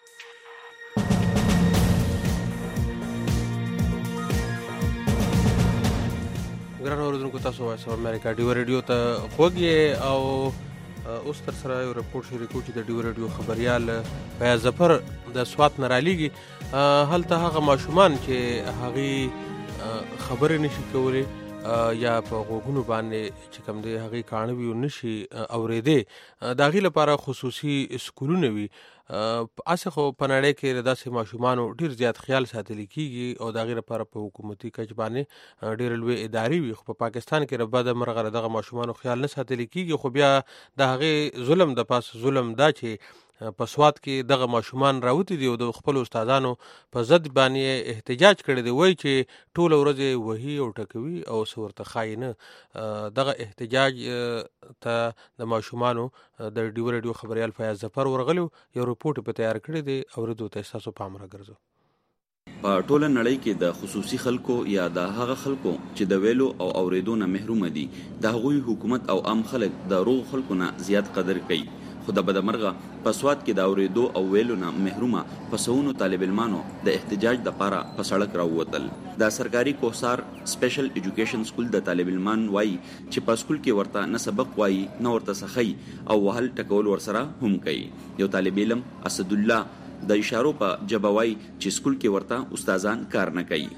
ګرانو اوریدونکو، تاسو وایس اف امریکا ډیو ریډیو ته خوږی او اوس تر سره یو رپورټ شریکو چې د ډیو ریډیو خبريال فیاض ظفر د سوات نه رالیږي. هلته هغه ماشومان چې هغې خبرې نشي کولی یا په غوږونو باندې چې کوم دی هغې کاڼه وي او نشي اورېدی، د هغې لپاره خصوصي سکولونه وي. هسې خو په نړۍ کې د داسې ماشومانو ډېر زیات خیال ساتلی کېږي او د هغې لپاره په حکومتي کچ باندې ډېرې لویې ادارې وي، خو په پاکستان کې د بده مرغه د دغه ماشومانو خیال نه ساتلی کېږي. خو بیا د هغې ظلم د پاسه ظلم دا چې په سوات کې دغه ماشومان راوتی دي او د خپل استادانو په ضد باندې احتجاج کړی دی، وایي چې ټوله ورځ وهي او ټکوي او څه ورته ښایي نه. دغه احتجاج ته د ماشومانو د ډیو ریډیو خبریال فیاض ظفر ورغلی، یو رپورټ په تیار کړی دی، اورېدو ته ستاسو پام راګرځو. په ټوله نړۍ کې د خصوصي خلکو یا د هغه خلکو چې د ویلو او اورېدو نه محروم دي، د هغوی حکومت او عام خلک د روغ خلکو نه زیات قدر کوي. خو د بدمرغه په سوات کې د اورېدو او ویلو نه محرومه په سونو طالب علمانو د احتجاج دپاره په سړک راووتل. د سرکاري کوهسار سپیشل ایجوکیشن سکول د طالب علمان وایي چې په سکول کې ورته نه سبق وایي نه ورته څه او وهل ټکول ورسره هم کوي. یو طالب علم اسد الله د اشارو په ژبه وایي چې سکول کې ورته استادان کار نه کوي.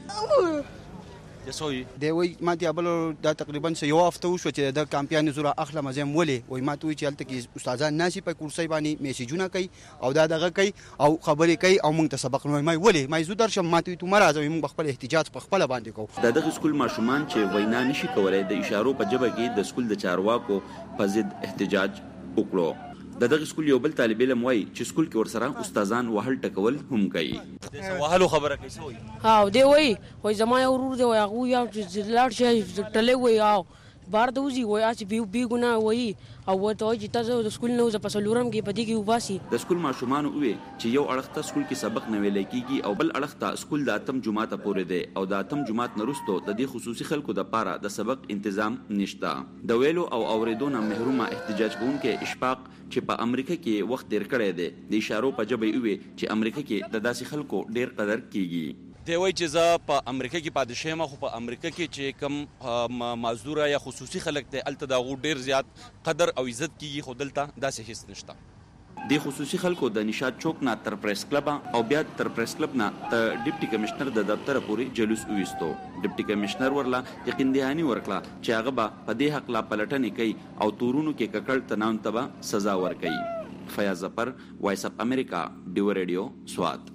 یسوي دی وای ما ته بل دا تقریبا یو هفته وشو چې د کمپیان زوره اخله مزم ولې وای ما ته وی چې هلته کې استادان ناشي په کورسي باندې میسیجونه کوي او دا دغه کوي او خبرې کوي او موږ ته سبق نو ما ولې ما زو درشم ما ته تو مرزه موږ خپل احتجاج په خپل باندې کوو. د دغه سکول ماشومان چې وینا نشي کولای د اشارو په ژبه کې د سکول د چارواکو په ضد احتجاج وکړو. د دغه سکول یو بل طالب علم وایي چې سکول کې ورسره استادان وهل ټکول هم کوي. وهلو خبره کوي سوي ها دی وای وای زما یو ورور دی وای هغه یا لاړ شي ټلې وای او بار دوزی وای اسی بي بي ګنا وای او ورته وای چې تاسو د سکول نو ز پسلورم کې پدې کې وباسي. د سکول ماشومان وې چې یو اړخ ته سکول کې سبق نه ویل کېږي او بل اړخ ته سکول د اتم جمعه ته پورې دی او د اتم جمعه نرستو د دې خصوصي خلکو د پاره د سبق تنظیم نشته. د ویلو او اوریدو نه محرومه احتجاج کوونکې اشفاق چې په امریکا کې وخت تیر کړی دی د اشارو په ژبه وې چې امریکا کې د داسې خلکو ډیر قدر کیږي. دی وای چې زه په امریکا کې پاتې شوم، خو په امریکا کې چې کم معذوره یا خصوصي خلک ته الته دا غو ډیر زیات قدر او عزت کیږي، خو دلته داسې هیڅ نشته. د خصوصي خلکو د نشاط چوک نه تر پریس کلب او بیا تر پریس کلب نه ته ډیپټي کمشنر د دفتر پورې جلوس وېستو. ډیپټي کمشنر ورلا یقین دهانی ورکړه چې هغه به په دې حق لا پلټنې کوي او تورونو کې ککړ تناون تبا سزا ورکوي. فیاض ظفر، وایس اف امریکا، ډیو ریډیو، سوات.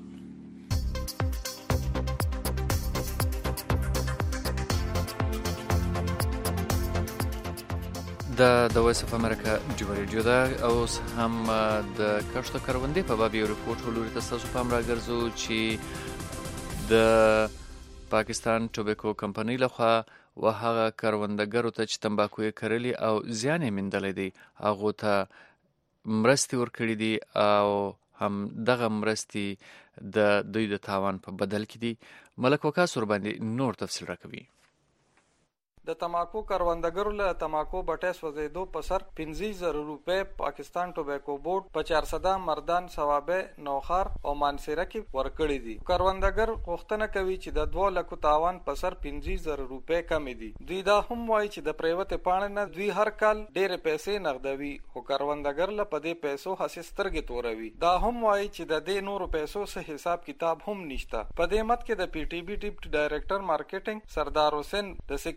د د وایس اف امریکا ډیو ریډیو ده. اوس هم د کښت کروندې په باب یو رپورټ ولوري تاسو پام راګرځو چې د پاکستان ټوبیکو کمپنۍ لخوا و هغه کروندګرو ته چې تمباکو یې کرلي او زیان یې میندلی دی هغو ته مرستې ورکړي دي او هم دغه مرستې د دوی د تاوان په بدل کې دي. ملک وکاس ورباندې نور تفصیل راکوي. د تماکو کروندګرو له تماکو بټې سوځېدو په سر پنځه زره روپۍ پاکستان ټوبیکو بورډ په چارسده مردان ثوابه نوخار او مانسیره کې ورکړي دي. کروندګر غوښتنه کوي چې د دوه لکو تاوان په سر پنځه زره روپۍ کمې دي. دوی دا هم وایي چې د پریوتې پاڼې نه دوی هر کال ډېرې پیسې نغدوي، خو کروندګر له په دې پیسو هسې سترګې توروي. دا هم وایي چې د دې نورو پیسو څه حساب کتاب هم نشته. په دې مت کې د پی ټي بي ډیپټي ډایرکټر مارکیټینګ سردار حسین د سیکریټري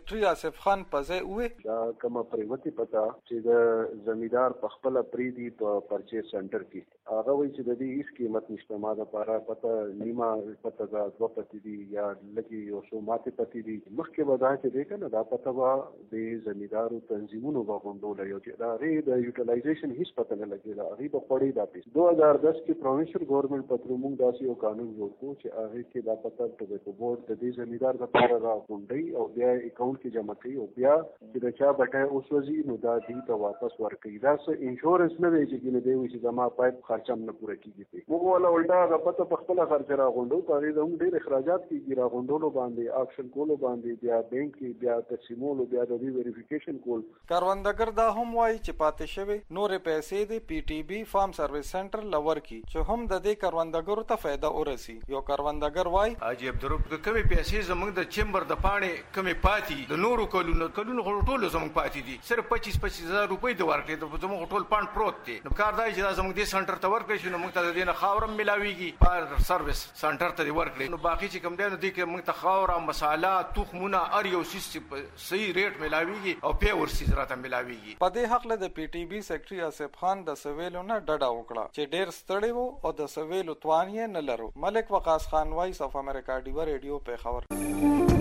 آصف خان پځه وې دا کومه پریوتی پتا چې د زمیدار په خپل پریدي په پرچیز سنټر کې هغه وایي چې د دې هیڅ قیمت نشته، ما د پاره پته نیمه پته دا دوه پتی دي یا لګي یو څو ماته پتی دي مخکې به دا چې دی کنه دا پته به د زمیدارو تنظیمونو به غونډول یو چې دا غي د یوټیلایزیشن هیڅ پته نه لګي دا غي په پړې دا پیس دو هزار دس کې پروینشل ګورنمنت په تر موږ داسې یو قانون جوړ کړو چې هغه کې دا پته ټوبیکو بورډ د دې زمیدار لپاره را غونډي او بیا اکاونټ کې جمع کوي او بیا چې دا چا بټه اوس وځي نو دا دې ته واپس ورکړي دا څه انشورنس نه دی چې ګینه دی چې زما پایپ خرچم نه پوره کیږي موږ ولا ولټا پته په خپل خرچ را غونډو پاره د هم ډېر اخراجات کیږي را غونډولو باندې اکشن کولو باندې بیا بانک کې بیا تقسیمولو بیا د دې ویریفیکیشن کول کاروندګر دا هم وایي چې پاتې شوی نورې پیسې د پی ټی بی فارم سرویس سنټر لور کی چې هم د دې کاروندګرو ته فائدہ ورسي یو کاروندګر وایي عجیب درو د کمی پیسې زموږ د چمبر د پاڼې کمی پاتې د نورو کلونو کلونو ټولو زموږ پاتې دي صرف پچیس پچیس هزار روپۍ د ورکړې د زموږ ټول پاند پروت دی نو کار دی چې زموږ د سنټر ته ورکړې شنو موږ ته د دې خاورم ملاويږي پر سرویس سنټر ته ورکړې نو باقي چې کوم دی نو د موږ ته خاور مصالحه تخمونه ار یو سیستم صحیح ریټ ملاويږي او په ورسي زراته ملاويږي په دې حق له د پی ټی بی سیکریټري آصف خان د سویلو نه ډډه وکړه چې ډېر ستړی وو او د سویلو توان یې نه لرو. ملک وقاص خان وایس اف امریکا ډیو ریډیو په خبر